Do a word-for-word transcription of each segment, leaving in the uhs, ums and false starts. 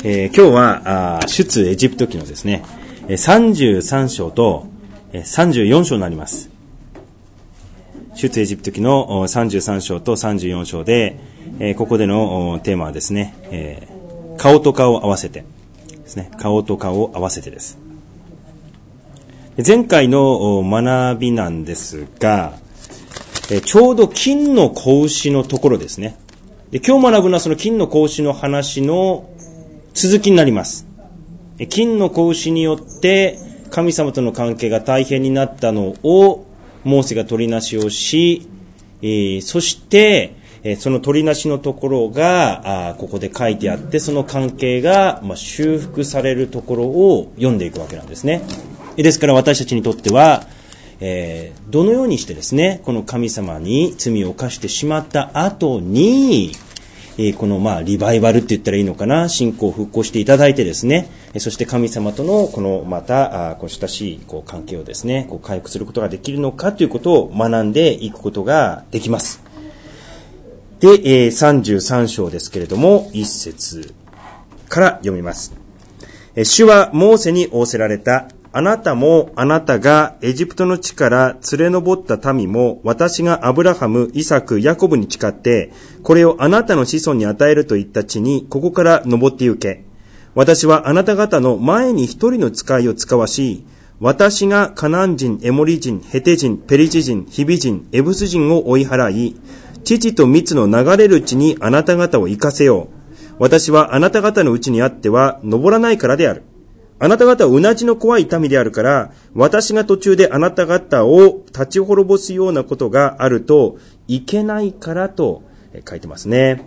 えー、今日はあ出エジプト記のですねさんじゅうさん章とさんじゅうよん章になります。出エジプト記のさんじゅうさん章とさんじゅうよん章で、えー、ここでのテーマはですね、えー、顔と顔を合わせてですね、顔と顔を合わせてです。前回の学びなんですが、えー、ちょうど金の子牛のところですね。で、今日学ぶのはその金の子牛の話の続きになります。金の子牛によって神様との関係が大変になったのをモーセが取りなしをし、えー、そして、えー、その取りなしのところがあここで書いてあって、その関係が、まあ、修復されるところを読んでいくわけなんですね。ですから私たちにとっては、えー、どのようにしてですね、この神様に罪を犯してしまった後に、えー、このまあリバイバルって言ったらいいのかな、信仰を復興していただいてですね、そして神様とのこのまたあこう親しいこう関係をですね、こう回復することができるのかということを学んでいくことができます。で、えー、さんじゅうさん章ですけれども、一節から読みます。えー、主はモーセに仰せられた。あなたもあなたがエジプトの地から連れ上った民も、私がアブラハム、イサク、ヤコブに誓って、これをあなたの子孫に与えると言った地に、ここから登って行け。私はあなた方の前に一人の使いを使わし、私がカナン人、エモリ人、ヘテ人、ペリジ人、ヒビ人、エブス人を追い払い、乳と蜜の流れる地にあなた方を行かせよう。私はあなた方のうちにあっては登らないからである。あなた方はうなじの怖い民であるから、私が途中であなた方を立ち滅ぼすようなことがあるといけないからと書いてますね。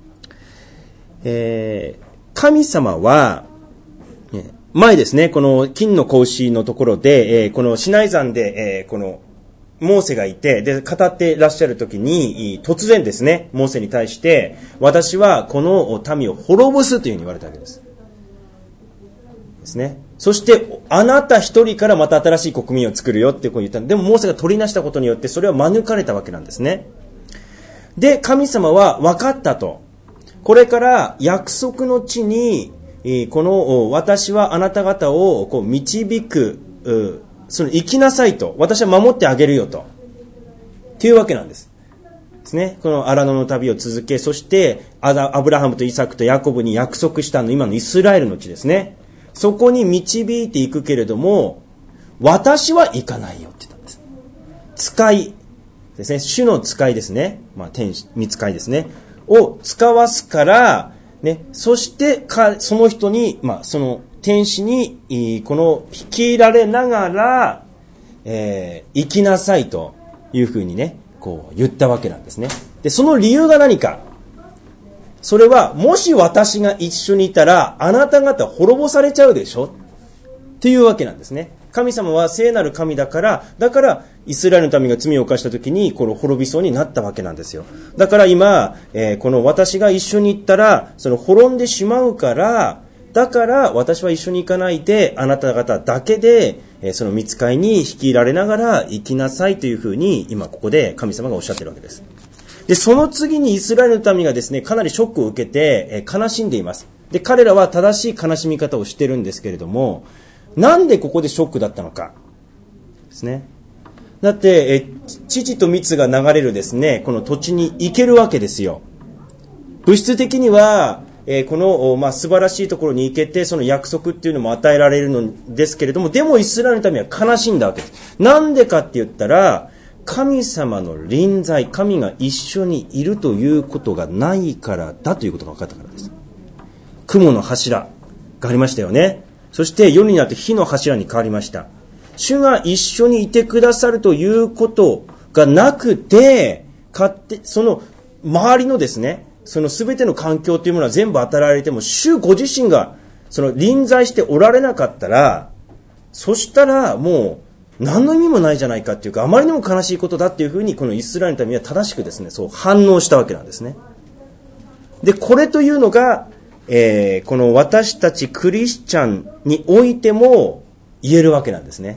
えー、神様は、前ですね、この金の子牛のところで、このシナイ山で、このモーセがいて、で、語っていらっしゃるときに、突然ですね、モーセに対して、私はこの民を滅ぼすというふうに言われたわけです。ですね。そして、あなた一人からまた新しい国民を作るよってこう言ったんで、でもモーセが取りなしたことによって、それは免れたわけなんですね。で、神様は分かったと。これから約束の地に、この私はあなた方をこう導く、その生きなさいと。私は守ってあげるよと。っていうわけなんです。ですね。この荒野の旅を続け、そしてアブラハムとイサクとヤコブに約束したの今のイスラエルの地ですね。そこに導いていくけれども、私は行かないよって言ったんです。使いですね。主の使いですね。まあ、天使、御使いですね。を使わすから、ね。そしてか、その人に、まあ、その天使に、この、率いられながら、えー、生きなさいというふうにね、こう言ったわけなんですね。で、その理由が何か。それは、もし私が一緒にいたら、あなた方滅ぼされちゃうでしょっていうわけなんですね。神様は聖なる神だから、だから、イスラエルの民が罪を犯した時に、この滅びそうになったわけなんですよ。だから今、えー、この私が一緒に行ったら、その滅んでしまうから、だから私は一緒に行かないで、あなた方だけで、えー、その御使いに率いられながら生きなさいというふうに、今ここで神様がおっしゃってるわけです。で、その次にイスラエルの民がですね、かなりショックを受けて、えー、悲しんでいます。で、彼らは正しい悲しみ方をしてるんですけれども、なんでここでショックだったのか。ですね。だって、え、乳と蜜が流れるですね、この土地に行けるわけですよ。物質的には、えー、この、まあ、素晴らしいところに行けて、その約束っていうのも与えられるのですけれども、でもイスラエルの民は悲しんだわけです。なんでかって言ったら、神様の臨在、神が一緒にいるということがないからだということが分かったからです。雲の柱がありましたよね。そして夜になって火の柱に変わりました。主が一緒にいてくださるということがなくて、勝手、その周りのですね、その全ての環境というものは全部与えられても、主ご自身がその臨在しておられなかったら、そしたらもう何の意味もないじゃないかっていうか、あまりにも悲しいことだっていうふうに、このイスラエルの民は正しくですね、そう反応したわけなんですね。で、これというのが、えー、この私たちクリスチャンにおいても言えるわけなんですね。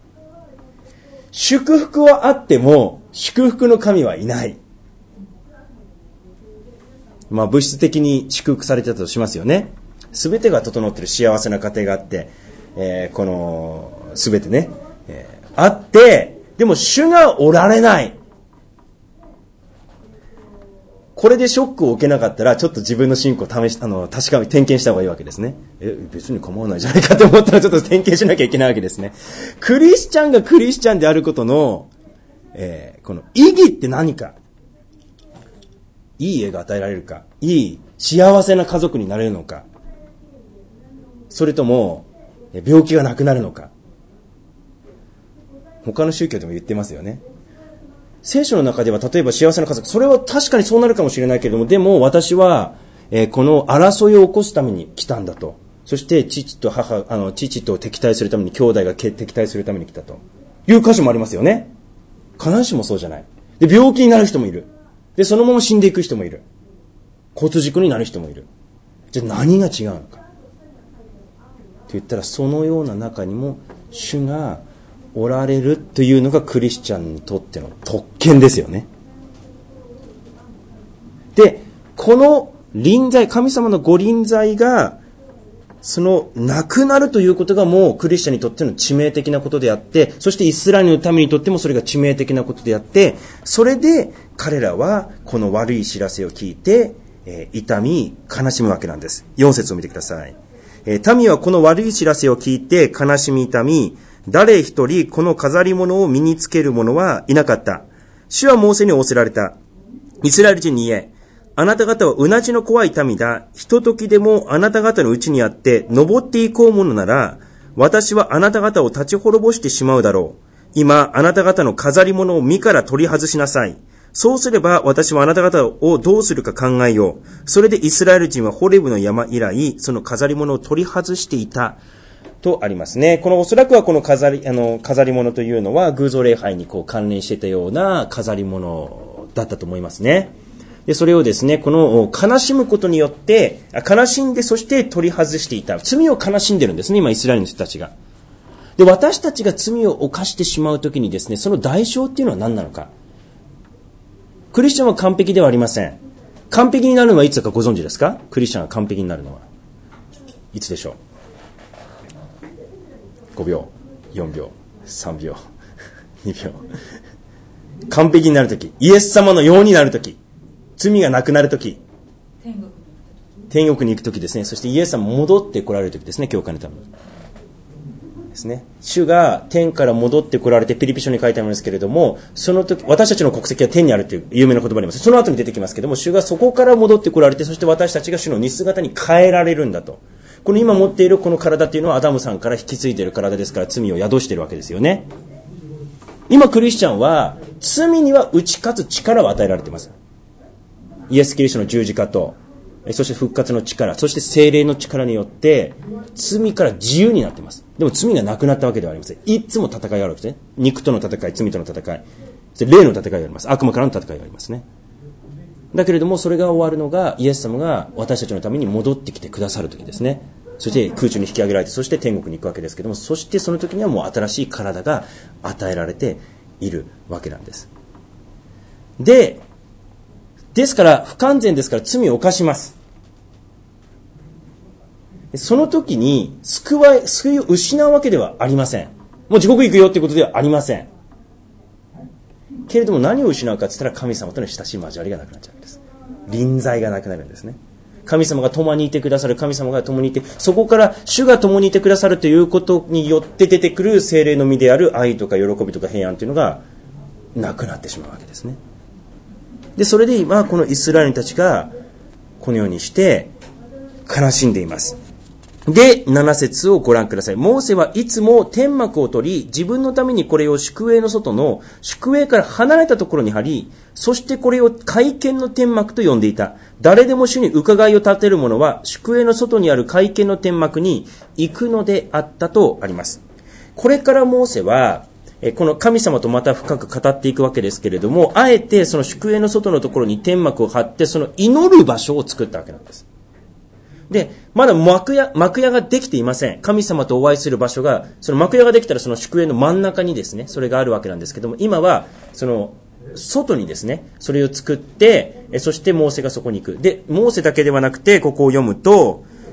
祝福はあっても祝福の神はいない。まあ物質的に祝福されてたとしますよね。 すべてが整っている幸せな家庭があって、えー、このすべてね、えー、あって、でも主がおられない。これでショックを受けなかったら、ちょっと自分の信仰を試し、あの、確かめ、点検した方がいいわけですね。え、別に構わないじゃないかと思ったら、ちょっと点検しなきゃいけないわけですね。クリスチャンがクリスチャンであることの、えー、この意義って何か。いい絵が与えられるか。いい、幸せな家族になれるのか。それとも、病気がなくなるのか。他の宗教でも言ってますよね。聖書の中では例えば幸せな家族、それは確かにそうなるかもしれないけれども、でも私は、えー、この争いを起こすために来たんだと。そして父と母、あの父と敵対するために、兄弟が敵対するために来たという箇所もありますよね。必ずしもそうじゃない。で、病気になる人もいる。で、そのまま死んでいく人もいる。交通事故になる人もいる。じゃあ何が違うのかと言ったら、そのような中にも主がおられるというのがクリスチャンにとっての特権ですよね。で、この臨在、神様のご臨在がそのなくなるということがもうクリスチャンにとっての致命的なことであって、そしてイスラエルの民にとってもそれが致命的なことであって、それで彼らはこの悪い知らせを聞いて、えー、痛み悲しむわけなんです。よん節を見てください。えー、民はこの悪い知らせを聞いて悲しみ痛み、誰一人この飾り物を身につける者はいなかった。主はモーセに仰せられた。イスラエル人に言え、あなた方はうなじの怖い民だ。ひとときでもあなた方のうちにあって登っていこうものなら、私はあなた方を立ち滅ぼしてしまうだろう。今あなた方の飾り物を身から取り外しなさい。そうすれば私はあなた方をどうするか考えよう。それでイスラエル人はホレブの山以来、その飾り物を取り外していた。とありますね。このおそらくはこの飾り、あの、飾り物というのは偶像礼拝にこう関連していたような飾り物だったと思いますね。で、それをですね、この悲しむことによって、悲しんでそして取り外していた。罪を悲しんでるんですね、今イスラエルの人たちが。で、私たちが罪を犯してしまうときにですね、その代償っていうのは何なのか。クリスチャンは完璧ではありません。完璧になるのはいつかご存知ですか？クリスチャンが完璧になるのは。いつでしょう？ごびょう、よんびょう、さんびょう、にびょう。完璧になるとき、イエス様のようになるとき、罪がなくなるとき、天国に行くときですね。そしてイエス様戻って来られるときですね、教会のために。ですね。主が天から戻って来られて、ピリピ書に書いてあるんですけれども、その時、私たちの国籍は天にあるという有名な言葉があります。その後に出てきますけれども、主がそこから戻って来られて、そして私たちが主の似姿に変えられるんだと。この今持っているこの体っていうのはアダムさんから引き継いでいる体ですから、罪を宿しているわけですよね。今クリスチャンは罪には打ち勝つ力を与えられています。イエス・キリストの十字架と、そして復活の力、そして聖霊の力によって罪から自由になっています。でも罪がなくなったわけではありません。いつも戦いがあるわけですね。肉との戦い、罪との戦い、そして霊の戦いがあります。悪魔からの戦いがありますね。だけれどもそれが終わるのがイエス様が私たちのために戻ってきてくださる時ですね。そして空中に引き上げられて、そして天国に行くわけですけども、そしてその時にはもう新しい体が与えられているわけなんです。で、ですから不完全ですから罪を犯します。その時に救わ、救いを失うわけではありません。もう地獄行くよってことではありません。けれども何を失うかって言ったら、神様との親しい交わりがなくなっちゃうんです。臨在がなくなるんですね。神様が共にいてくださる、神様が共にいて、そこから主が共にいてくださるということによって出てくる聖霊の実である愛とか喜びとか平安というのがなくなってしまうわけですね。で、それで今このイスラエルたちがこのようにして悲しんでいます。で、なな節をご覧ください。モーセはいつも天幕を取り、自分のためにこれを宿営の外の宿営から離れたところに貼り、そしてこれを会見の天幕と呼んでいた。誰でも主に伺いを立てる者は宿営の外にある会見の天幕に行くのであったとあります。これからモーセはこの神様とまた深く語っていくわけですけれども、あえてその宿営の外のところに天幕を張って、その祈る場所を作ったわけなんです。で、まだ幕屋、幕屋ができていません。神様とお会いする場所が、その幕屋ができたらその宿営の真ん中にですね、それがあるわけなんですけども、今はその外にですね、それを作って、そしてモーセがそこに行く。で、モーセだけではなくて、ここを読むと、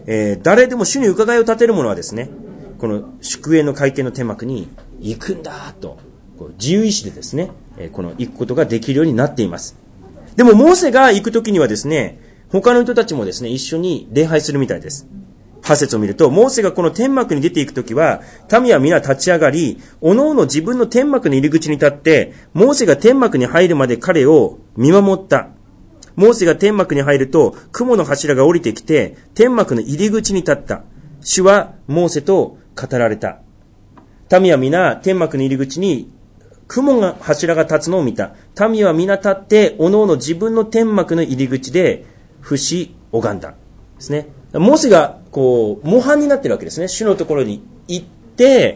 えー、誰でも主に伺いを立てる者はですね、この宿営の会見の天幕に行くんだと、こう自由意志でですね、えー、この行くことができるようになっています。でもモーセが行くときにはですね、他の人たちもですね、一緒に礼拝するみたいです。はち節を見ると、モーセがこの天幕に出ていくときは、民は皆立ち上がり、おのおの自分の天幕の入り口に立って、モーセが天幕に入るまで彼を見守った。モーセが天幕に入ると、雲の柱が降りてきて、天幕の入り口に立った。主はモーセと語られた。民は皆天幕の入り口に雲が柱が立つのを見た。民は皆立って、おのおの自分の天幕の入り口で節拝んだ。ですね。モーセがこう模範になっているわけですね。主のところに行って、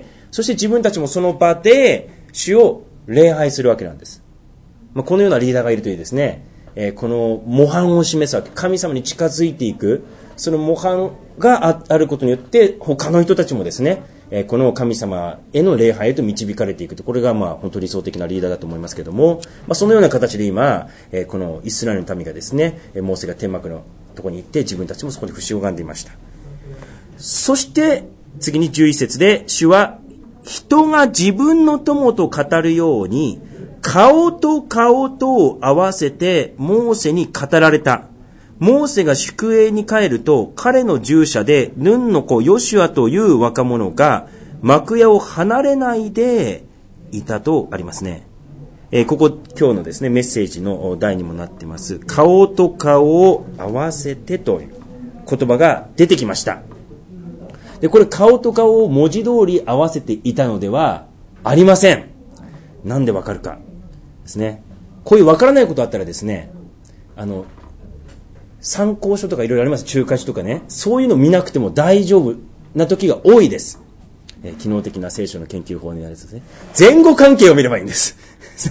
そして自分たちもその場で主を礼拝するわけなんです。まあ、このようなリーダーがいるといいですね。えー、この模範を示すわけ。神様に近づいていく。その模範が あ, あることによって他の人たちもですね、えー、この神様への礼拝へと導かれていくと。これがまあ本当に理想的なリーダーだと思いますけども、まあ、そのような形で今、えー、このイスラエルの民がですね、モーセが天幕のところに行って自分たちもそこで節を拝んでいました。そして次にじゅういち節で、主は人が自分の友と語るように顔と顔とを合わせてモーセに語られた。モーセが宿営に帰ると、彼の従者でヌンの子ヨシュアという若者が幕屋を離れないでいたとありますね。えー、ここ今日のですねメッセージの題にもなっています。顔と顔を合わせてという言葉が出てきました。で、これ顔と顔を文字通り合わせていたのではありません。なんでわかるかですね。こういうわからないことあったらですね、あの参考書とかいろいろあります。中華書とかね、そういうの見なくても大丈夫な時が多いです。えー、機能的な聖書の研究法になるですね。前後関係を見ればいいんです。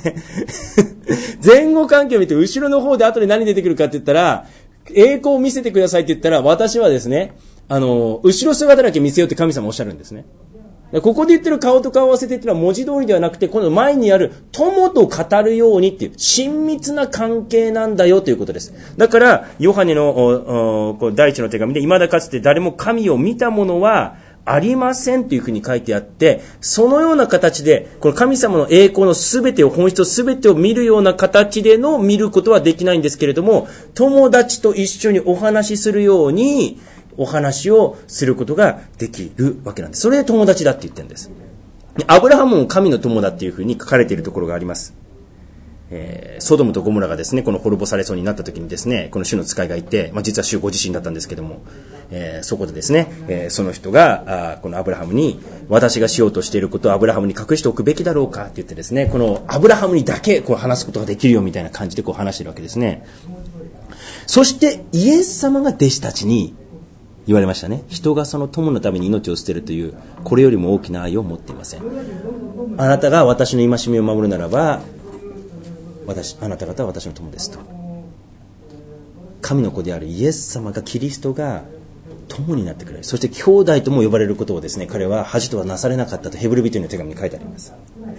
前後関係を見て後ろの方で後で何出てくるかって言ったら、栄光を見せてくださいって言ったら、私はですね、あの後ろ姿だけ見せようって神様おっしゃるんですね。ここで言ってる顔と顔を合わせてっていうのは文字通りではなくて、この前にある友と語るようにっていう親密な関係なんだよということです。だからヨハネの第一の手紙で、未だかつて誰も神を見たものはありませんというふうに書いてあって、そのような形でこの神様の栄光のすべてを、本質をすべてを見るような形での見ることはできないんですけれども、友達と一緒にお話しするようにお話をすることができるわけなんです。それで友達だって言ってるんです。アブラハムも神の友だっていうふうに書かれているところがあります。えー、ソドムとゴモラがですね、この滅ぼされそうになった時にですね、この主の使いがいて、まあ、実は主ご自身だったんですけども、えー、そこでですね、えー、その人があこのアブラハムに、私がしようとしていることをアブラハムに隠しておくべきだろうかって言ってですね、このアブラハムにだけこう話すことができるよみたいな感じでこう話してるわけですね。そしてイエス様が弟子たちに言われましたね。人がその友のために命を捨てるという、これよりも大きな愛を持っていません。あなたが私の戒めを守るならば、私あなた方は私の友ですと。神の子であるイエス様が、キリストが友になってくれる。そして兄弟とも呼ばれることをですね、彼は恥とはなされなかったとヘブル人への手紙に書いてあります。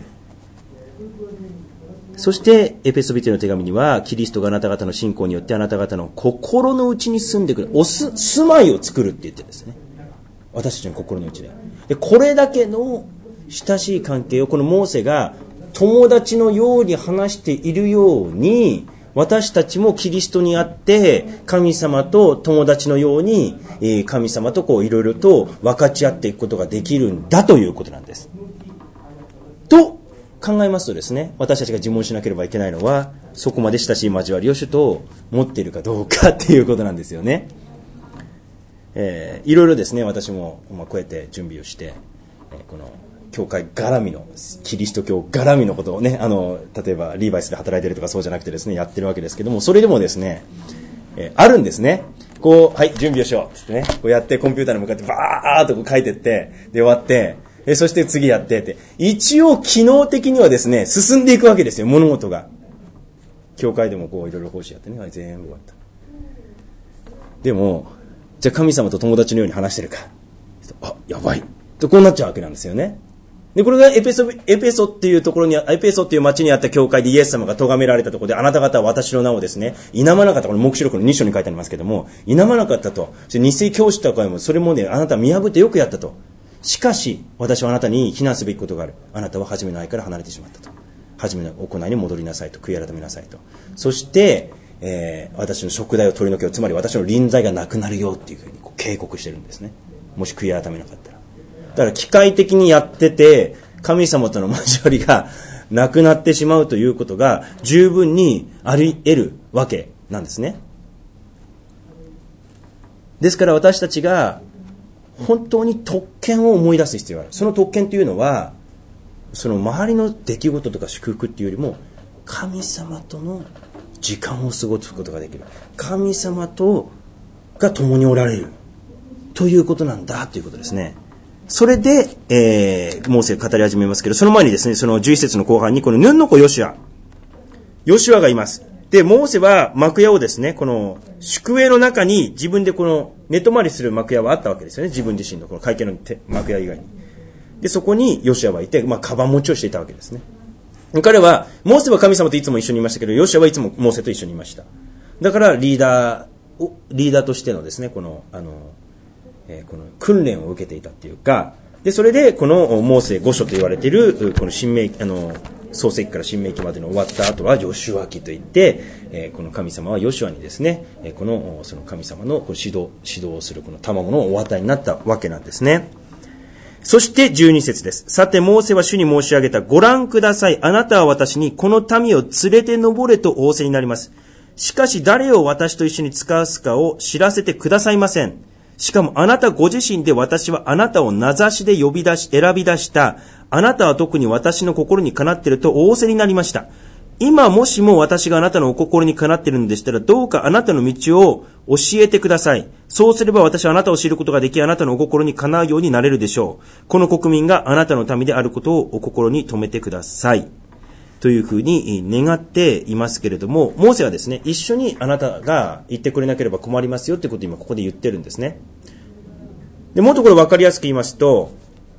そしてエペソビテの手紙には、キリストがあなた方の信仰によってあなた方の心の内に住んでくる、おす住まいを作るって言ってですね、私たちの心の内で。で、これだけの親しい関係をこのモーセが友達のように話しているように、私たちもキリストにあって神様と友達のように、神様とこういろいろと分かち合っていくことができるんだということなんです。と考えますとですね、私たちが自問しなければいけないのは、そこまで親しい交わりを主と持っているかどうかっていうことなんですよね。えー、いろいろですね、私も、まあ、こうやって準備をして、えー、この教会絡みの、キリスト教絡みのことをね、あの例えばリーバイスで働いてるとかそうじゃなくてですね、やってるわけですけども、それでもですね、えー、あるんですね。こう、はい、準備をしようってね、こうやってコンピューターに向かってバーっとこう書いてって、で終わって、えそして次やってって、一応機能的にはですね、進んでいくわけですよ、物事が。教会でもこういろいろ奉仕やってね、はい、全部終わった。でも、じゃあ神様と友達のように話してるか。あ、やばい。とこうなっちゃうわけなんですよね。 で、これがエペソ、エペソっていうところに、エペソっていう町にあった教会でイエス様が咎められたところで、あなた方は私の名をですね、否まなかった。この黙示録のに章に書いてありますけども、否まなかったと。偽教師とかも、それもね、あなたは見破ってよくやったと。しかし、私はあなたに非難すべきことがある。あなたは初めの愛から離れてしまったと。初めの行いに戻りなさいと。悔い改めなさいと。そして、えー、私の食材を取り除けよ。つまり私の臨在がなくなるよっていうふうにこう警告してるんですね。もし悔い改めなかったら。だから機械的にやってて、神様との交わりがなくなってしまうということが十分にあり得るわけなんですね。ですから私たちが本当に特権を思い出す必要がある。その特権というのは、その周りの出来事とか祝福っていうよりも、神様との時間を過ごすことができる。神様とが共におられるということなんだということですね。それで、えー、モーセが語り始めますけど、その前にですね、そのじゅういち節の後半に、このヌンの子ヨシュア。ヨシュアがいます。で、モーセは幕屋をですね、この宿営の中に自分でこの寝泊まりする幕屋はあったわけですよね。自分自身のこの会見の幕屋以外に。で、そこにヨシュアはいて、まあ、カバン持ちをしていたわけですね。彼は、モーセは神様といつも一緒にいましたけど、ヨシュアはいつもモーセと一緒にいました。だからリーダーを、リーダーとしてのですね、この、あの、えー、この訓練を受けていたっていうか、で、それで、このモーセ五書と言われている、この新明記、あの、創世記から新明記までの終わった後は、ヨシュア記といって、えー、この神様はヨシュアにですね、この、その神様のこう指導、指導をするこの賜物をお与えになったわけなんですね。そしてじゅうに節です。さて、モーセは主に申し上げた。ご覧ください。あなたは私にこの民を連れて登れと仰せになります。しかし、誰を私と一緒に使わすかを知らせてくださいません。しかも、あなたご自身で私はあなたを名指しで呼び出し、選び出した。あなたは特に私の心にかなっていると仰せになりました。今もしも私があなたのお心にかなっているのでしたら、どうかあなたの道を教えてください。そうすれば私はあなたを知ることができ、あなたのお心にかなうようになれるでしょう。この国民があなたの民であることをお心に留めてください。というふうに願っていますけれども、モーセはですね、一緒にあなたが言ってくれなければ困りますよということを今ここで言ってるんですね。で、もっとこれ分かりやすく言いますと、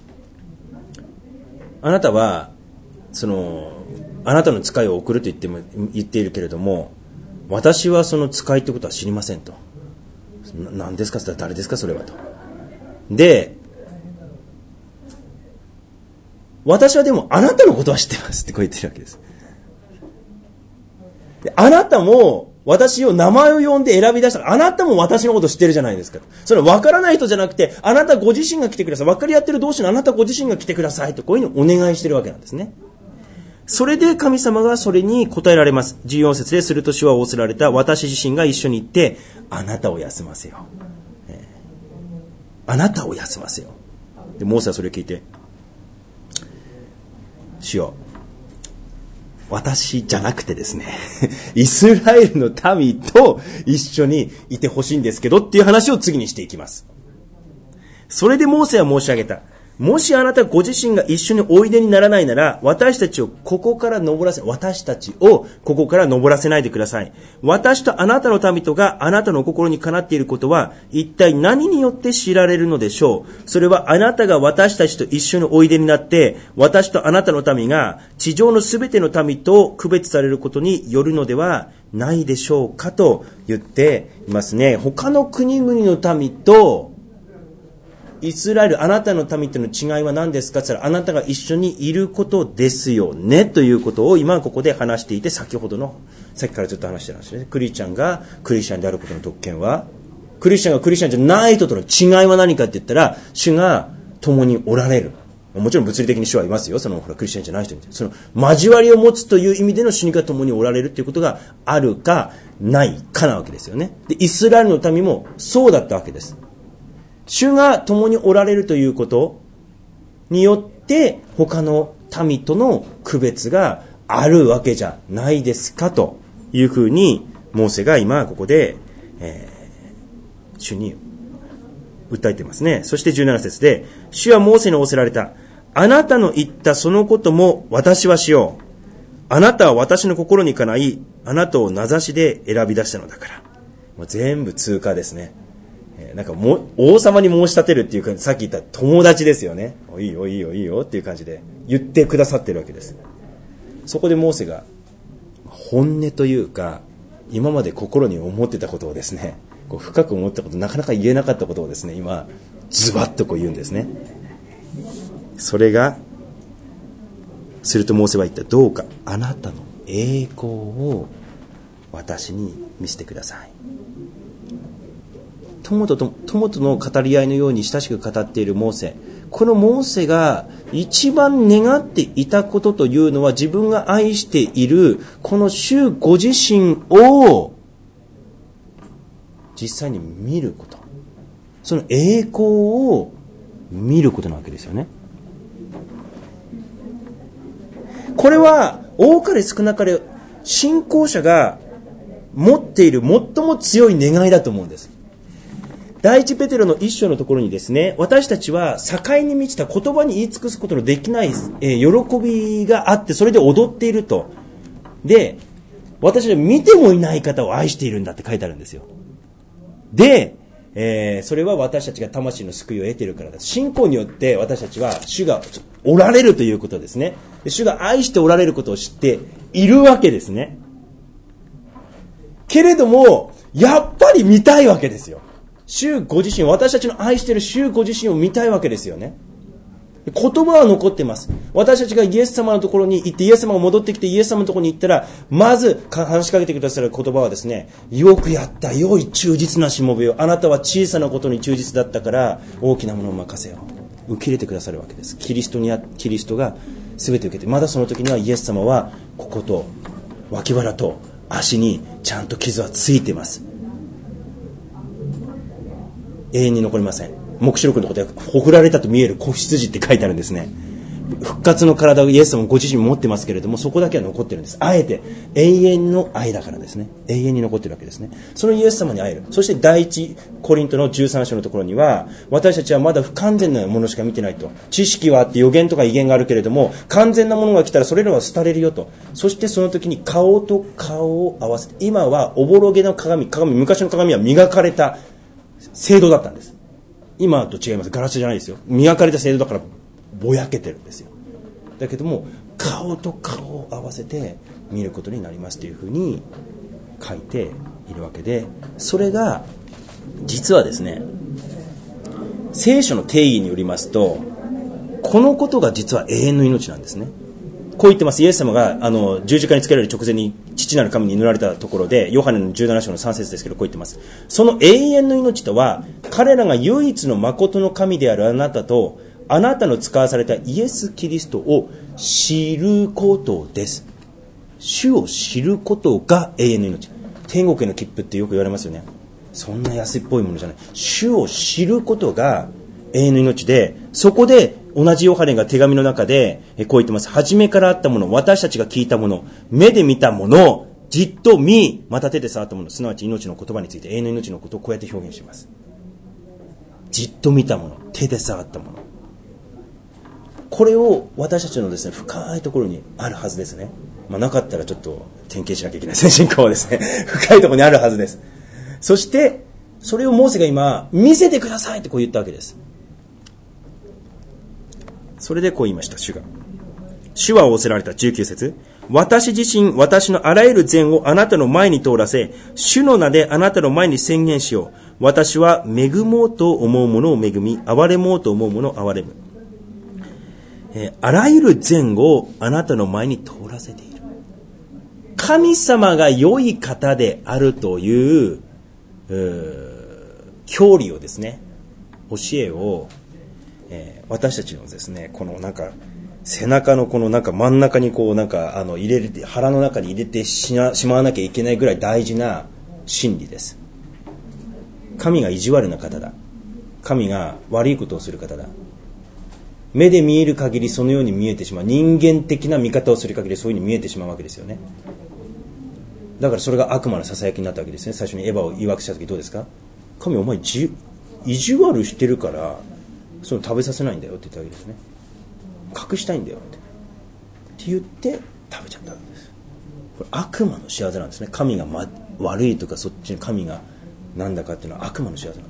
あなたは、その、あなたの使いを送ると言っても、言っているけれども、私はその使いってことは知りませんと。何ですかって言ったら誰ですかそれはと。で、私はでもあなたのことは知ってますってこう言ってるわけです。で、あなたも私を名前を呼んで選び出したら、あなたも私のこと知ってるじゃないですか。それは分からない人じゃなくて、あなたご自身が来てください。分かり合ってる同士のあなたご自身が来てくださいとこういうのをお願いしてるわけなんですね。それで神様がそれに答えられます。じゅうよん節で、すると主は仰せられた。私自身が一緒に行って、あなたを休ませよう。えー、あなたを休ませよう。で、モーセはそれを聞いて、主よ、私じゃなくてですね、イスラエルの民と一緒にいてほしいんですけどっていう話を次にしていきます。それでモーセは申し上げた。もしあなたご自身が一緒においでにならないなら、私たちをここから登らせ、私たちをここから登らせないでください。私とあなたの民とがあなたの心にかなっていることは、一体何によって知られるのでしょう。それはあなたが私たちと一緒においでになって、私とあなたの民が地上のすべての民と区別されることによるのではないでしょうかと言っていますね。他の国々の民と、イスラエル、あなたの民との違いは何ですかって言ったら、あなたが一緒にいることですよね、ということを今ここで話していて、先ほどの、さっきからずっと話してるんですね。クリスチャンがクリスチャンであることの特権は、クリスチャンがクリスチャンじゃない人との違いは何かって言ったら、主が共におられる。もちろん物理的に主はいますよ。そのほらクリスチャンじゃない人に。その交わりを持つという意味での主が共におられるということがあるかないかなわけですよね。で、イスラエルの民もそうだったわけです。主が共におられるということによって他の民との区別があるわけじゃないですかというふうにモーセが今ここで、えー、主に訴えていますね。そしてじゅうなな節で、主はモーセに仰せられた。あなたの言ったそのことも私はしよう。あなたは私の心にかない、あなたを名指しで選び出したのだから。もう全部通過ですね。 えー、なんかも王様に申し立てるっていうか、さっき言った友達ですよね。いいよいいよいいよっていう感じで言ってくださってるわけです。そこでモーセが本音というか、今まで心に思ってたことをですね、こう深く思ったこと、なかなか言えなかったことをですね、今ズバッとこう言うんですね。それが、するとモーセは言った。どうかあなたの栄光を私に見せてください。友と友との語り合いのように親しく語っているモーセ。このモーセが一番願っていたことというのは、自分が愛しているこの主ご自身を実際に見ること、その栄光を見ることなわけですよね。これは多かれ少なかれ信仰者が持っている最も強い願いだと思うんです。第一ペテロの一章のところにですね、私たちは境に満ちた言葉に言い尽くすことのできない、えー、喜びがあって、それで踊っていると。で、私は見てもいない方を愛しているんだって書いてあるんですよ。で、えー、それは私たちが魂の救いを得ているからです。信仰によって私たちは主がおられるということですね。で、主が愛しておられることを知っているわけですね。けれども、やっぱり見たいわけですよ。主ご自身、私たちの愛している主ご自身を見たいわけですよね。言葉は残ってます。私たちがイエス様のところに行って、イエス様が戻ってきてイエス様のところに行ったら、まず話しかけてくださる言葉はですね、よくやった、良い忠実なしもべよ。あなたは小さなことに忠実だったから大きなものを任せよう。受け入れてくださるわけです。キリストにあキリストが全て受けて、まだその時にはイエス様はここと脇腹と足にちゃんと傷はついてます。永遠に残りません。黙示録のことでほふられたと見える子羊って書いてあるんですね。復活の体をイエス様ご自身持ってますけれども、そこだけは残ってるんです。あえて永遠の愛だからですね。永遠に残ってるわけですね。そのイエス様に会える。そして第一コリントのじゅうさん章のところには、私たちはまだ不完全なものしか見てないと。知識はあって予言とか威厳があるけれども、完全なものが来たらそれらは廃れるよと。そしてその時に顔と顔を合わせて、今はおぼろげの鏡、鏡、昔の鏡は磨かれた制度だったんです。今と違います。ガラスじゃないですよ。磨かれた制度だからぼやけてるんですよ。だけども顔と顔を合わせて見ることになりますというふうに書いているわけで、それが実はですね、聖書の定義によりますと、このことが実は永遠の命なんですね。こう言ってます。イエス様があの十字架につけられる直前に父なる神に祈られたところで、ヨハネのじゅうなな章のさん節ですけど、こう言ってます。その永遠の命とは、彼らが唯一の誠の神であるあなたと、あなたの使わされたイエス・キリストを知ることです。主を知ることが永遠の命。天国への切符ってよく言われますよね。そんな安っぽいものじゃない。主を知ることが永遠の命で、そこで同じヨハネが手紙の中でこう言ってます。初めからあったもの、私たちが聞いたもの、目で見たもの、じっと見、また手で触ったもの、すなわち命の言葉について、永遠の命のことをこうやって表現します。じっと見たもの、手で触ったもの、これを私たちのですね、深いところにあるはずですね。まあ、なかったらちょっと点検しなきゃいけないですね。信仰はですね、深いところにあるはずです。そしてそれをモーセが今見せてくださいってこう言ったわけです。それでこう言いました。主が主は仰せられた。じゅうきゅう節、私自身私のあらゆる善をあなたの前に通らせ、主の名であなたの前に宣言しよう。私は恵もうと思うものを恵み、憐れもうと思うものを憐れむ。えー、あらゆる善をあなたの前に通らせている。神様が良い方であるという、うー教理をですね、教えを、えー、私たちのですね、このなんか背中のこのなんか真ん中にこうなんかあの入れて、腹の中に入れてしなしまわなきゃいけないぐらい大事な真理です。神が意地悪な方だ。神が悪いことをする方だ。目で見える限りそのように見えてしまう。人間的な見方をする限りそういうふうに見えてしまうわけですよね。だからそれが悪魔のささやきになったわけですね。最初にエヴァを誘惑した時どうですか。神お前じ意地悪してるからその食べさせないんだよって言ったわけですね。隠したいんだよってって言って食べちゃったわけです。これ悪魔の仕業なんですね。神が、ま、悪いとかそっちの神がなんだかっていうのは悪魔の仕業なんです。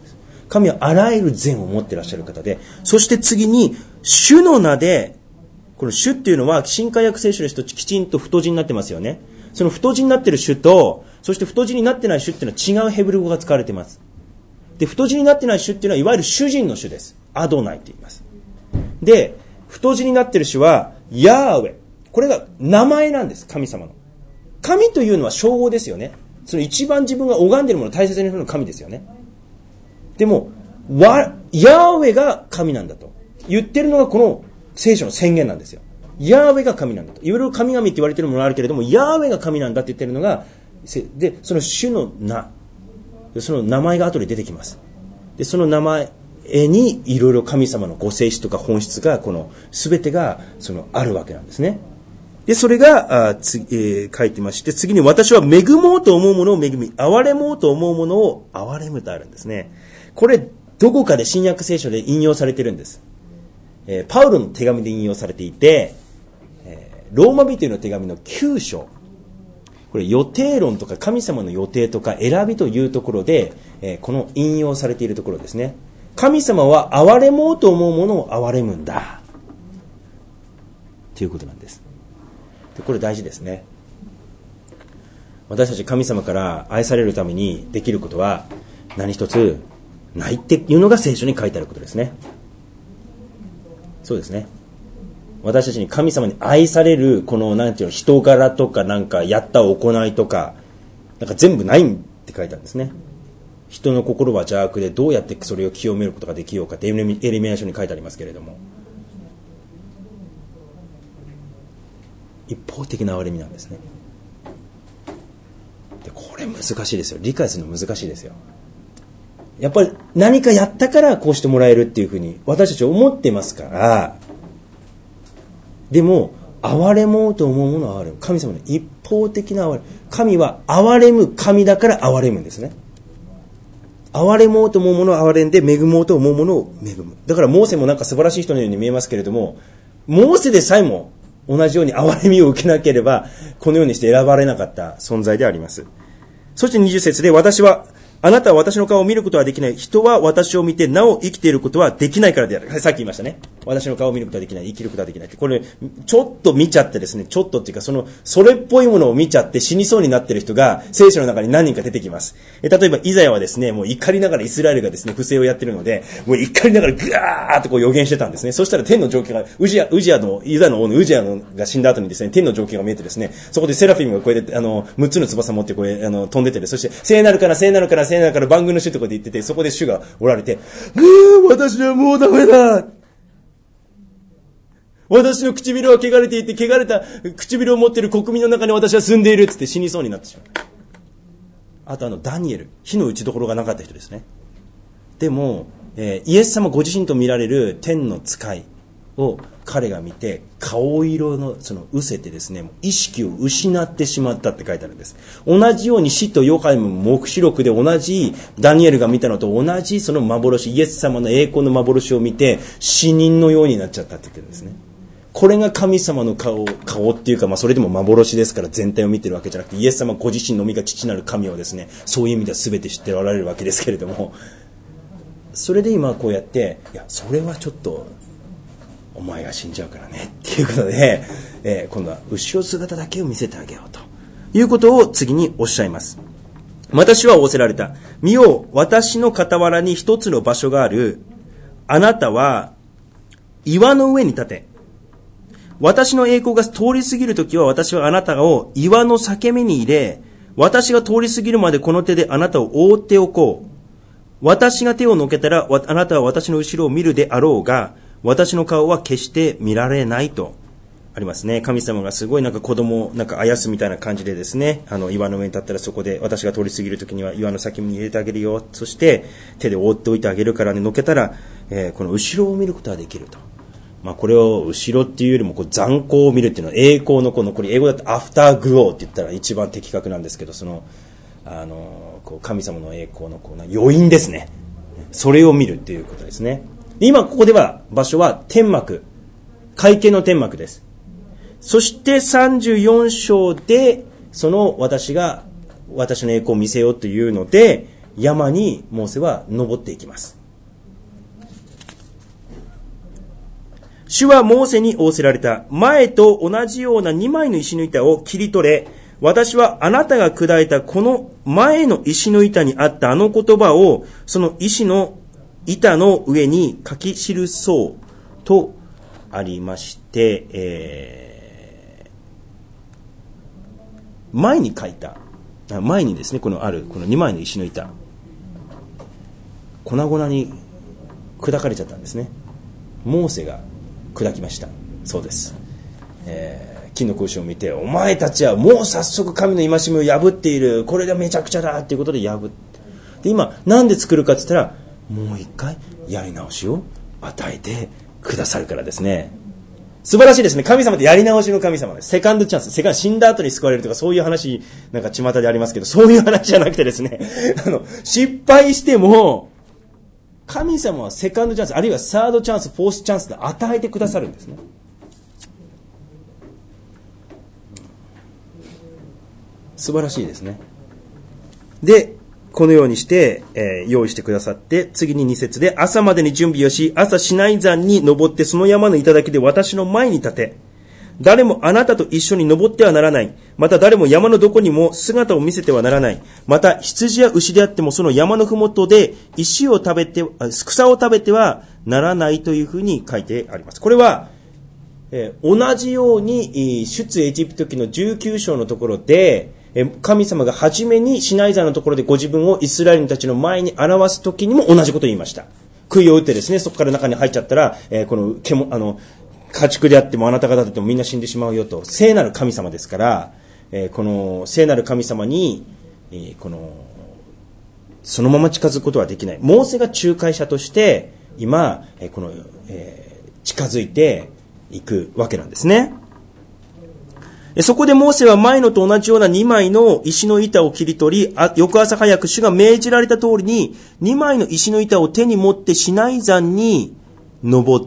神はあらゆる善を持っていらっしゃる方で、そして次に、主の名で、この主っていうのは、新海訳聖書ですときちんと太字になってますよね。その太字になっている主と、そして太字になってない主っていうのは違うヘブル語が使われています。で、太字になってない主っていうのは、いわゆる主人の主です。アドナイと言います。で、太字になっている主は、ヤーウェ。これが名前なんです、神様の。神というのは称号ですよね。その一番自分が拝んでいるもの、大切にするの神ですよね。でも、わ、ヤーウェが神なんだと言ってるのがこの聖書の宣言なんですよ。ヤーウェが神なんだと。いろいろ神々って言われているものがあるけれども、ヤーウェが神なんだって言ってるのが、で、その主の名、その名前が後で出てきます。で、その名前にいろいろ神様のご性質とか本質が、この全てがそのあるわけなんですね。で、それが、あつ、えー、書いてまして、次に私は恵もうと思うものを恵み、憐れもうと思うものを憐れむとあるんですね。これ、どこかで新約聖書で引用されてるんです。えー、パウロの手紙で引用されていて、えー、ローマ人への手紙のきゅう章。これ、予定論とか神様の予定とか選びというところで、えー、この引用されているところですね。神様は憐れもうと思うものを憐れむんだ。ということなんです。で、これ大事ですね。私たち神様から愛されるためにできることは何一つないっていうのが聖書に書いてあることですね。そうですね。私たちに神様に愛されるこのなんていうの人柄とかなんかやった行いとかなんか全部ないって書いてあるんですね。人の心は邪悪でどうやってそれを清めることができようかってエレミヤ書に書いてありますけれども、一方的な憐れみなんですね。でこれ難しいですよ。理解するの難しいですよ。やっぱり何かやったからこうしてもらえるっていうふうに私たち思ってますから、でも憐れもうと思うものは憐れむ。神様の一方的な憐れむ。神は憐れむ神だから憐れむんですね。憐れもうと思うものを憐れんで、恵もうと思うものを恵む。だからモーセもなんか素晴らしい人のように見えますけれども、モーセでさえも同じように憐れみを受けなければこのようにして選ばれなかった存在であります。そしてにじゅう節で、私はあなたは私の顔を見ることはできない。人は私を見てなお生きていることはできないからである。さっき言いましたね。私の顔を見ることはできない。生きることはできない。これ、ちょっと見ちゃってですね、ちょっとっていうか、その、それっぽいものを見ちゃって死にそうになっている人が聖書の中に何人か出てきます。え例えば、イザヤはですね、もう怒りながらイスラエルがですね、不正をやってるので、もう怒りながらぐわーっとこう予言してたんですね。そしたら天の状況が、ウジア、ウジアの、イザの王のウジアのが死んだ後にですね、天の状況が見えてですね、そこでセラフィムがこうやって、あの、むっつの翼持ってこれ、あの、飛んでてで、そして、聖なるから聖なるから聖なるから万軍の主とかで言ってて、そこで主がおられて、うー、私はもうダメだ。私の唇は汚れていて、汚れた唇を持っている国民の中に私は住んでいるっつって死にそうになってしまう。あとあのダニエル、火の打ちどころがなかった人ですね。でも、えー、イエス様ご自身と見られる天の使いを彼が見て、顔色のその失せてですね、意識を失ってしまったって書いてあるんです。同じように死とヨハネも黙示録で同じダニエルが見たのと同じその幻、イエス様の栄光の幻を見て死人のようになっちゃったって言ってるんですね。これが神様の顔、顔っていうか、まあそれでも幻ですから全体を見てるわけじゃなくて、イエス様ご自身のみが父なる神をですね、そういう意味では全て知っておられるわけですけれども、それで今こうやって、いや、それはちょっと、お前が死んじゃうからねっていうことで、えー、今度は後ろ姿だけを見せてあげようということを次におっしゃいます。私は仰せられた。見よう、私の傍らに一つの場所がある。あなたは岩の上に立て。私の栄光が通り過ぎるときは、私はあなたを岩の裂け目に入れ、私が通り過ぎるまでこの手であなたを覆っておこう。私が手をのけたら、あなたは私の後ろを見るであろうが、私の顔は決して見られないとありますね。神様がすごいなんか子供をなんかあやすみたいな感じでですね、あの岩の上に立ったらそこで私が通り過ぎるときには岩の先に入れてあげるよ。そして手で覆っておいてあげるからね、のけたら、えー、この後ろを見ることができると。まあこれを後ろっていうよりもこう残光を見るっていうのは栄光のこのこれ英語だとアフターグローって言ったら一番的確なんですけど、そのあのこう神様の栄光のこうな余韻ですね。それを見るっていうことですね。今ここでは場所は天幕、会見の天幕です。そしてさんじゅうよん章でその私が私の栄光を見せようというので山にモーセは登っていきます。 主はモーセに仰せられた。前と同じようなにまいの石の板を切り取れ。私はあなたが砕いたこの前の石の板にあったあの言葉を、その石の板の上に書き記そうとありまして、えー、前に書いた、前にですね、このある、このにまいの石の板、粉々に砕かれちゃったんですね。モーセが砕きました。そうです。えー、金の格子を見て、お前たちはもう早速神の戒めを破っている。これがめちゃくちゃだっていうことで破って。で、今、なんで作るかって言ったら、もう一回やり直しを与えてくださるからですね。素晴らしいですね。神様ってやり直しの神様です。セカンドチャンス。セカンド、死んだ後に救われるとかそういう話、なんか巷でありますけど、そういう話じゃなくてですね、あの、失敗しても、神様はセカンドチャンス、あるいはサードチャンス、フォースチャンスで与えてくださるんですね。素晴らしいですね。で、このようにして、えー、用意してくださって、次にに節で、朝までに準備をし、朝シナイ山に登ってその山の頂で私の前に立て、誰もあなたと一緒に登ってはならない。また誰も山のどこにも姿を見せてはならない。また羊や牛であってもその山のふもとで石を食べて、草を食べてはならないというふうに書いてあります。これは、えー、同じように出エジプト記のじゅうきゅう章のところで、神様が初めにシナイ山のところでご自分をイスラエルたちの前に表すときにも同じことを言いました。杭を打ってですね、そこから中に入っちゃったら、えー、この獣、あの、家畜であってもあなた方でもみんな死んでしまうよと。聖なる神様ですから、えー、この聖なる神様に、えー、この、そのまま近づくことはできない。モーセが仲介者として、今、えー、この、えー、近づいていくわけなんですね。そこでモーセは前のと同じようなにまいの石の板を切り取り、あ翌朝早く主が命じられた通りににまいの石の板を手に持ってシナイ山に登った。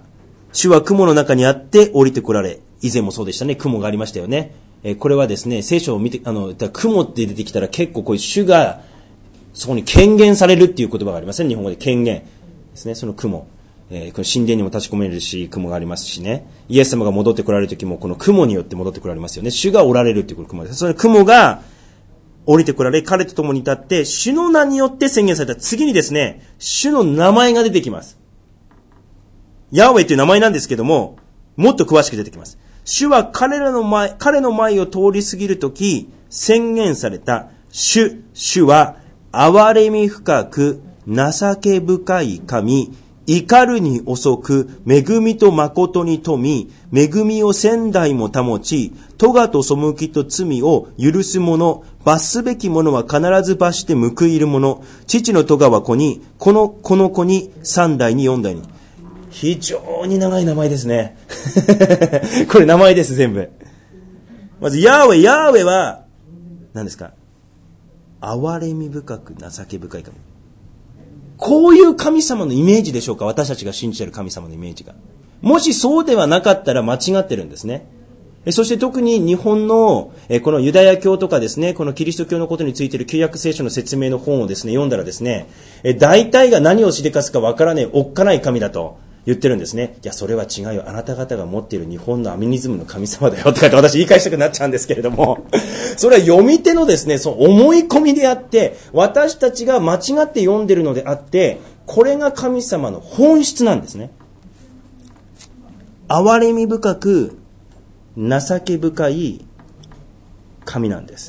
主は雲の中にあって降りてこられ、以前もそうでしたね、雲がありましたよね。えこれはですね、聖書を見て、あの、雲って出てきたら結構こういう主がそこに権限されるっていう言葉がありますね、日本語で権限ですね、その雲。えー、この神殿にも立ち込めるし、雲がありますしね。イエス様が戻ってこられる時も、この雲によって戻ってこられますよね。主がおられるっていう雲です。その雲が降りてこられ、彼と共に立って、主の名によって宣言された。次にですね、主の名前が出てきます。ヤーウェイという名前なんですけども、もっと詳しく出てきます。主は彼らの前、彼の前を通り過ぎるとき、宣言された。主、主は、憐れみ深く、情け深い神、怒るに遅く、恵みと誠に富み、恵みを千代も保ち、咎と背きと罪を許す者、罰すべき者は必ず罰して報いる者、父の咎は子に、この子の子に三代に四代に。非常に長い名前ですね。これ名前です、全部。まず、ヤーウェイ、ヤーウェイは、何ですか？憐れみ深く、情け深い神。こういう神様のイメージでしょうか？私たちが信じている神様のイメージが。もしそうではなかったら間違ってるんですね。そして特に日本のこのユダヤ教とかですね、このキリスト教のことについている旧約聖書の説明の本をですね、読んだらですね、大体が何をしでかすかわからない、おっかない神だと言ってるんですね。いや、それは違うよ。あなた方が持っている日本のアミニズムの神様だよとかって私言い返したくなっちゃうんですけれども、それは読み手のですね、その思い込みであって、私たちが間違って読んでるのであって、これが神様の本質なんですね。憐れみ深く、情け深い神なんです。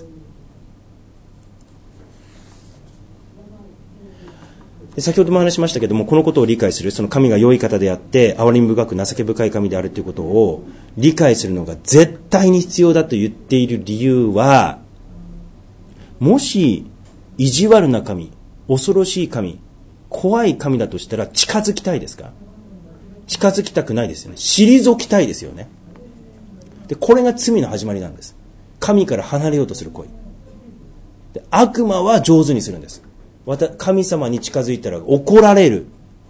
で先ほども話しましたけども、このことを理解する、その神が良い方であって憐れみ深く情け深い神であるということを理解するのが絶対に必要だと言っている理由は、もし意地悪な神、恐ろしい神、怖い神だとしたら近づきたいですか？近づきたくないですよね。退きたいですよね。でこれが罪の始まりなんです。神から離れようとする行為で、悪魔は上手にするんです。神様に近づいたら怒られる。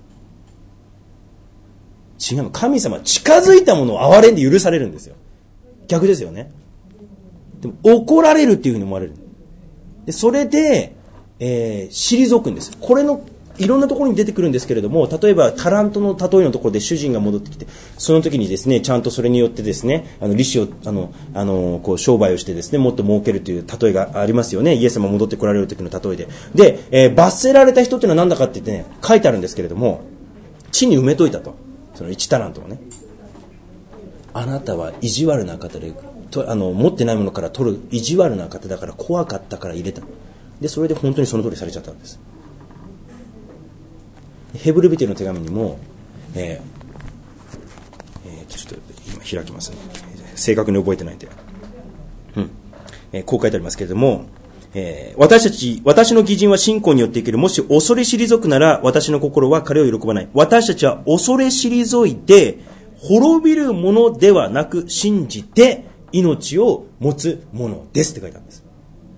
違う。神様は近づいたものを憐れんで許されるんですよ。逆ですよね。でも怒られるっていうふうに思われる。でそれで、えー、退くんです。これのいろんなところに出てくるんですけれども、例えばタラントの例えのところで主人が戻ってきて、その時にですね、ちゃんとそれによってですね、あの利子をあのあのこう商売をしてですね、もっと儲けるという例えがありますよね。イエス様戻って来られる時の例えで、で、えー、罰せられた人っていうのは何だかって言ってね、書いてあるんですけれども、地に埋めといたと、そのいちタラントをね。あなたは意地悪な方で、とあの持ってないものから取る意地悪な方だから怖かったから入れた。でそれで本当にその通りされちゃったんです。ヘブル人の手紙にも、えーえー、ちょっと今開きますね。正確に覚えてないんで、うんえー、こう書いてありますけれども、えー、私たち、私の義人は信仰によって生きる。もし恐れ退くなら、私の心は彼を喜ばない。私たちは恐れ退いて、滅びるものではなく、信じて命を持つものですって書いてあるんです。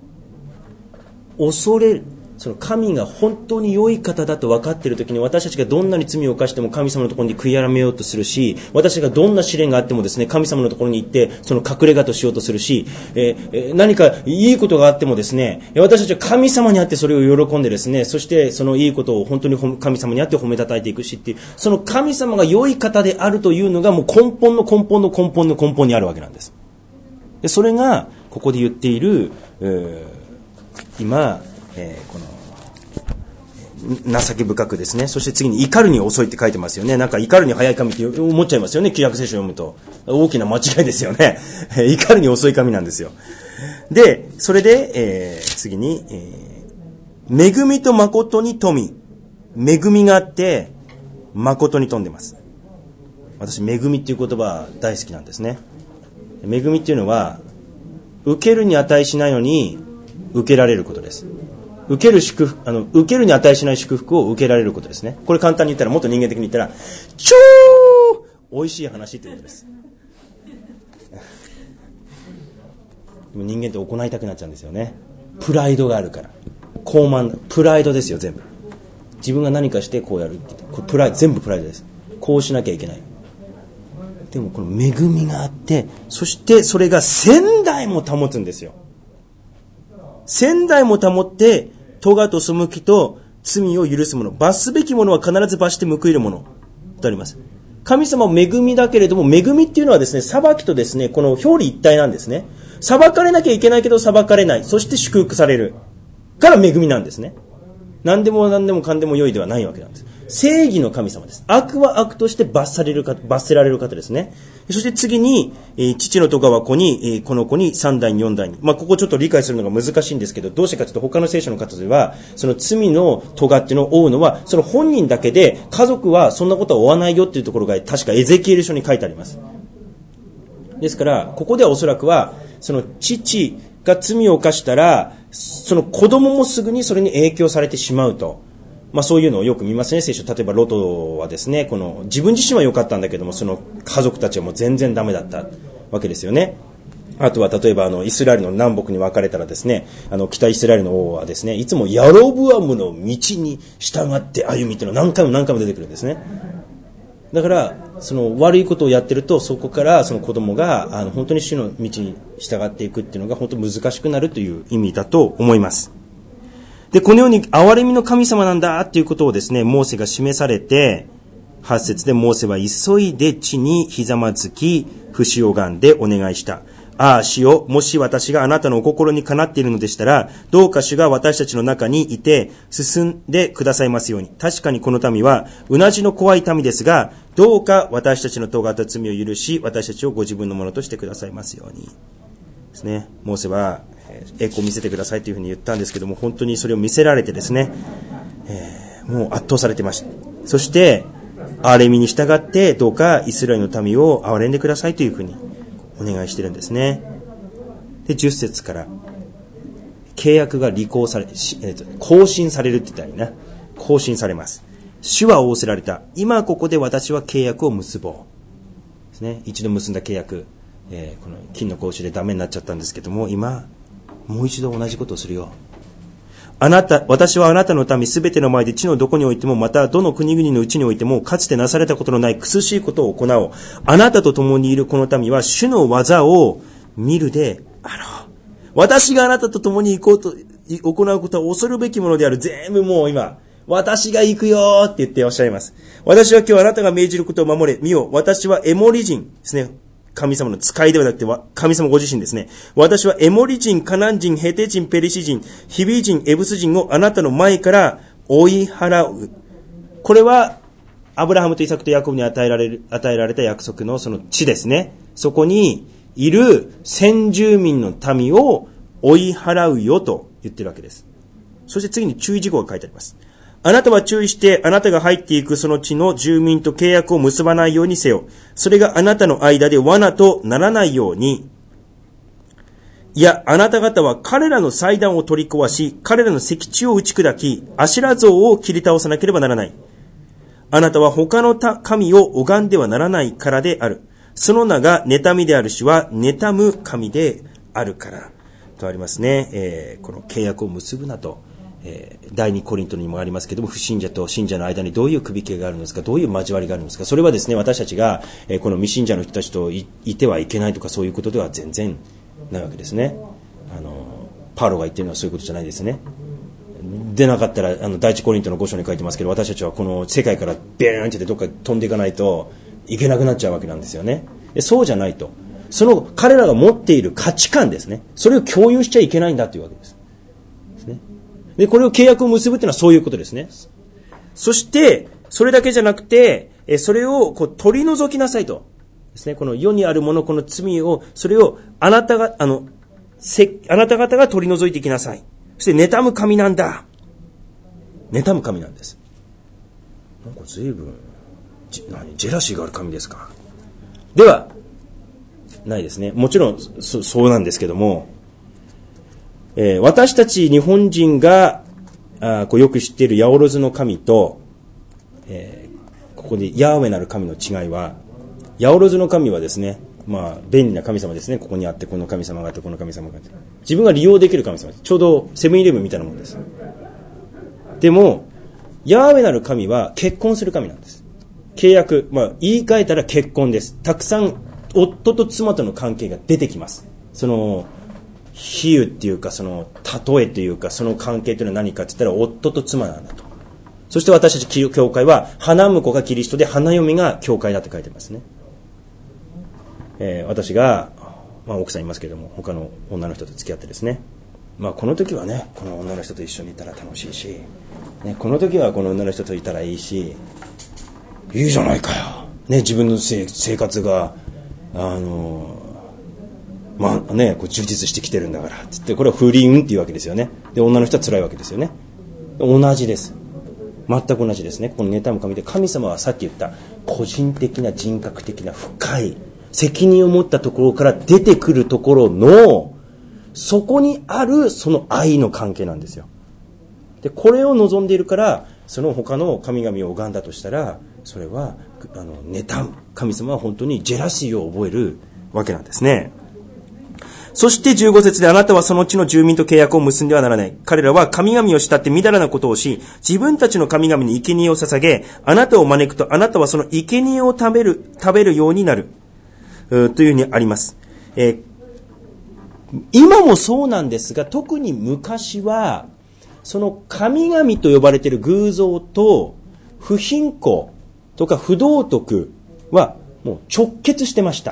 恐れる。その神が本当に良い方だと分かっているときに、私たちがどんなに罪を犯しても神様のところに悔い改めようとするし、私がどんな試練があってもですね、神様のところに行ってその隠れ家としようとするし、えー、何かいいことがあってもですね、私たちは神様にあってそれを喜んでですね、そしてそのいいことを本当に神様にあって褒めたたえていくしっていう、その神様が良い方であるというのがもう根本の根本の根本の根本にあるわけなんです。でそれがここで言っている、今、えー、この情け深くですね。そして次に怒るに遅いって書いてますよね。なんか怒るに早い神って思っちゃいますよね。旧約聖書を読むと大きな間違いですよね。怒るに遅い神なんですよ。でそれで、えー、次に、えー、恵みと誠に富、恵みがあって誠に富んでます。私恵みっていう言葉大好きなんですね。恵みっていうのは受けるに値しないのに受けられることです。受ける祝福、あの、受けるに値しない祝福を受けられることですね。これ簡単に言ったら、もっと人間的に言ったら、超美味しい話ということです。でも人間って行いたくなっちゃうんですよね。プライドがあるから。傲慢、プライドですよ、全部。自分が何かしてこうやるって言って、これプライド、全部プライドです。こうしなきゃいけない。でもこの恵みがあって、そしてそれが千代も保つんですよ。千代も保って、咎と背きと罪を許すもの、罰すべきものは必ず罰して報いるものとあります。神様は恵みだけれども、恵みっていうのはですね、裁きとですね、この表裏一体なんですね。裁かれなきゃいけないけど裁かれない、そして祝福されるから恵みなんですね。何でも何でもかんでも良いではないわけなんです。正義の神様です。悪は悪として罰されるか、罰せられる方ですね。そして次に、えー、父の咎は子に、えー、この子に三代に四代に。まあ、ここちょっと理解するのが難しいんですけど、どうしてかというと他の聖書の方では、その罪の咎っていうのを負うのは、その本人だけで、家族はそんなことは負わないよっていうところが、確かエゼキエル書に書いてあります。ですから、ここではおそらくは、その父が罪を犯したら、その子供もすぐにそれに影響されてしまうと。まあそういうのをよく見ますね、聖書。例えばロトはですね、この自分自身は良かったんだけども、その家族たちはもう全然ダメだったわけですよね。あとは例えばあのイスラエルの南北に分かれたらですね、あの北イスラエルの王はですね、いつもヤロブアムの道に従って歩みっていうのが何回も何回も出てくるんですね。だからその悪いことをやってると、そこからその子供があの本当に主の道に従っていくっていうのが本当に難しくなるという意味だと思います。で、このように憐れみの神様なんだっていうことをですね、モーセが示されて、はち節でモーセは急いで地にひざまずき、不死拝んでお願いした。ああ、主よ、もし私があなたのお心にかなっているのでしたら、どうか主が私たちの中にいて、進んでくださいますように。確かにこの民は、うなじの怖い民ですが、どうか私たちの咎と罪を許し、私たちをご自分のものとしてくださいますように。ですね。モーセは、栄光を見せてくださいというふうに言ったんですけども、本当にそれを見せられてですね、えー、もう圧倒されてました。そして、憐れみに従って、どうかイスラエルの民を憐れんでくださいというふうにお願いしてるんですね。で、じゅっ節から、契約が履行され、えー、と更新されるって言ったらいいな。更新されます。主は仰せられた。今ここで私は契約を結ぼう。ですね。一度結んだ契約、えー、この金の格子でダメになっちゃったんですけども、今、もう一度同じことをするよ。あなた、私はあなたの民すべての前で地のどこにおいても、またどの国々のうちにおいても、かつてなされたことのない苦しいことを行おう。あなたと共にいるこの民は主の技を見るであろう。私があなたと共に行こうと、行うことは恐るべきものである。全部もう今、 私が行くよって言っておっしゃいます。私は今日あなたが命じることを守れ。見よ、私はエモリ人ですね。神様の使いではなくて、神様ご自身ですね。私はエモリ人、カナン人、ヘテ人、ペリシ人、ヒビ人、エブス人をあなたの前から追い払う。これは、アブラハムとイサクとヤコブに与えられる、与えられた約束のその地ですね。そこにいる先住民の民を追い払うよと言ってるわけです。そして次に注意事項が書いてあります。あなたは注意して、あなたが入っていくその地の住民と契約を結ばないようにせよ。それがあなたの間で罠とならないように。いや、あなた方は彼らの祭壇を取り壊し、彼らの石柱を打ち砕き、アシュラ像を切り倒さなければならない。あなたは他の神を拝んではならないからである。その名が妬みであるしは、妬む神であるから。とありますね。えー、この契約を結ぶなと。えー、第二コリントにもありますけども、不信者と信者の間にどういう首切りがあるんですか、どういう交わりがあるんですか。それはですね、私たちが、えー、この未信者の人たちと い, いてはいけないとかそういうことでは全然ないわけですね。あのパウロが言っているのはそういうことじゃないですね。でなかったら、あの第一コリントのご章に書いてますけど、私たちはこの世界からビーンってどっか飛んでいかないといけなくなっちゃうわけなんですよね。でそうじゃないと、その彼らが持っている価値観ですね、それを共有しちゃいけないんだというわけです。ですね。でこれを契約を結ぶというのはそういうことですね。そしてそれだけじゃなくて、それをこう取り除きなさいとですね。この世にあるもの、この罪を、それをあなたがあのせあなた方が取り除いていきなさい。そして妬む神なんだ。妬む神なんです。なんか随分ジ何ジェラシーがある神ですか。ではないですね。もちろん そ, そうなんですけども、えー、私たち日本人があこうよく知っているヤオロズの神と、えー、ここでヤーウェなる神の違いは、ヤオロズの神はですね、まあ便利な神様ですね。ここにあって、この神様があって、この神様があって、自分が利用できる神様です。ちょうどセブンイレブンみたいなものです。でもヤーウェなる神は結婚する神なんです。契約、まあ言い換えたら結婚です。たくさん夫と妻との関係が出てきます。その比喩っていうか、その例えというか、その関係というのは何かって言ったら夫と妻なんだと。そして私たち教会は花婿がキリストで花嫁が教会だって書いてますね。えー、私が、まあ、奥さんいますけれども、他の女の人と付き合ってですね、まあこの時はね、この女の人と一緒にいたら楽しいし、ね、この時はこの女の人といたらいいし、いいじゃないかよ、ね、自分の生活があのまあね、こう充実してきてるんだからって言って、これは不倫っていうわけですよね。で女の人は辛いわけですよね。同じです。全く同じですね。この妬む神で、神様はさっき言った個人的な人格的な深い責任を持ったところから出てくるところの、そこにあるその愛の関係なんですよ。でこれを望んでいるから、その他の神々を拝んだとしたら、それはあの妬む神様は本当にジェラシーを覚えるわけなんですね。そしてじゅうご節で、あなたはその地の住民と契約を結んではならない。彼らは神々を慕ってみだらなことをし、自分たちの神々に生贄を捧げ、あなたを招くと、あなたはその生贄を食べる、食べるようになる。というふうにあります。えー、今もそうなんですが、特に昔は、その神々と呼ばれている偶像と、不貧困とか不道徳はもう直結してました。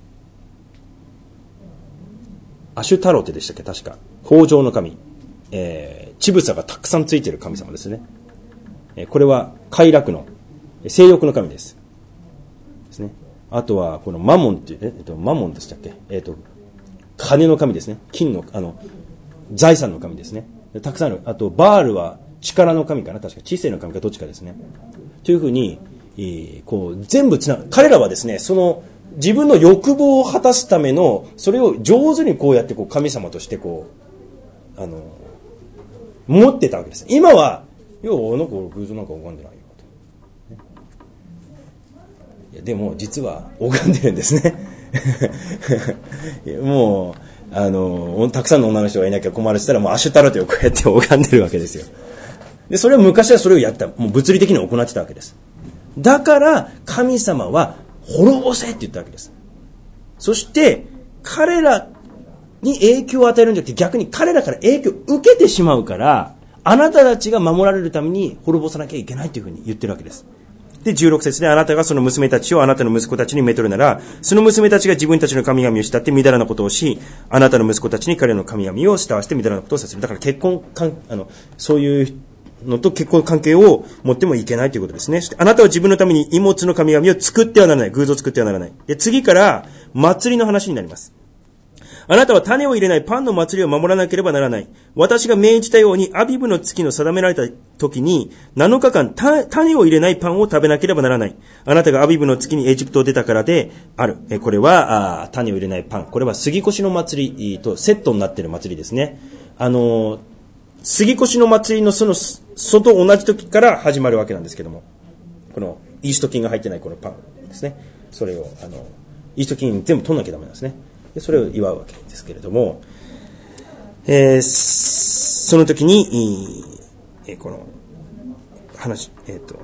アシュタロテでしたっけ、確か。豊穣の神。えー、乳房がたくさんついている神様ですね。えー、これは快楽の、性欲の神です。ですね。あとは、このマモンっていう、えっと、マモンでしたっけ、えっと、金の神ですね。金の、あの、財産の神ですね。たくさんある。あと、バールは力の神かな、確か。知性の神かどっちかですね。というふうに、えー、こう、全部つな、彼らはですね、その、自分の欲望を果たすための、それを上手にこうやってこう神様としてこう、あの、持ってたわけです。今は、いや、なんか偶像なんか拝んでないよと。ね、いやでも、実は拝んでるんですね。もう、あの、たくさんの女の人がいなきゃ困るしたら、もうアシュタロテをこうやって拝んでるわけですよ。で、それは昔はそれをやった、もう物理的に行ってたわけです。だから、神様は、滅ぼせって言ったわけです。そして彼らに影響を与えるんじゃなくて、逆に彼らから影響を受けてしまうから、 あなたたちが守られるために滅ぼさなきゃいけないというふうに言ってるわけです。で、じゅうろく節で、あなたがその娘たちをあなたの息子たちにめとるなら、その娘たちが自分たちの神々を慕ってみだらなことをし、あなたの息子たちに彼らの神々を慕わせてみだらなことをさせる。だから結婚かん、あの、そういうのと結婚関係を持ってもいけないということですね。あなたは自分のためにイモツの神々を作ってはならない。偶像を作ってはならない。で、次から祭りの話になります。あなたは種を入れないパンの祭りを守らなければならない。私が命じたようにアビブの月の定められた時になのかかん種を入れないパンを食べなければならない。あなたがアビブの月にエジプトを出たからである。これはあ種を入れないパン。これは杉越の祭りとセットになっている祭りですね。あの、杉越の祭りのそのそと同じ時から始まるわけなんですけども、このイースト菌が入ってないこのパンですね。それをあのイースト菌全部取んなきゃダメなんですね。それを祝うわけですけれども、えー、その時に、えー、この話、えっと、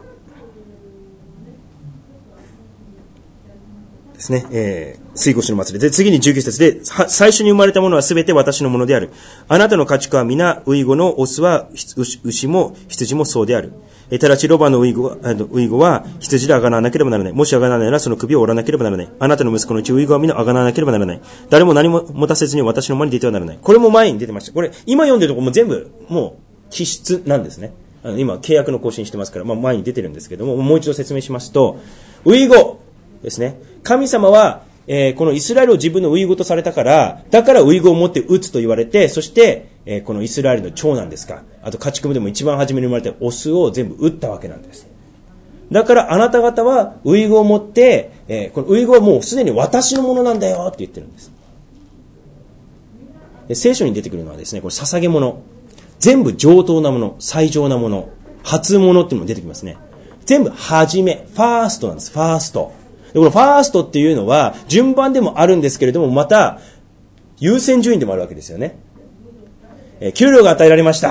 ですね、えー、水越の祭りで、次にじゅうきゅう節で、最初に生まれたものはすべて私のものである。あなたの家畜は皆、ウイゴのオスは牛も羊もそうである。ただしロバのウイゴは、ウイゴは羊であがなわなければならない。もしあがなわないならその首を折らなければならない。あなたの息子のうちウイゴは皆あがなわなければならない。誰も何も持たせずに私の前に出てはならない。これも前に出てました。これ、今読んでるところも全部、もう、気質なんですね。あの今、契約の更新してますから、まあ前に出てるんですけども、もう一度説明しますと、ウイゴですね。神様は、えー、このイスラエルを自分のウイゴとされたから、だからウイゴを持って撃つと言われて、そして、えー、このイスラエルの長男ですか、あと家畜でも一番初めに生まれたオスを全部撃ったわけなんです。だからあなた方はウイゴを持って、えー、このウイゴはもうすでに私のものなんだよって言ってるんです。で、聖書に出てくるのはですね、これ捧げ物。全部上等なもの、最上なもの、初物っていうのも出てきますね。全部初め、ファーストなんです。ファースト。でこのファーストっていうのは順番でもあるんですけれども、また優先順位でもあるわけですよね。えー、給料が与えられました。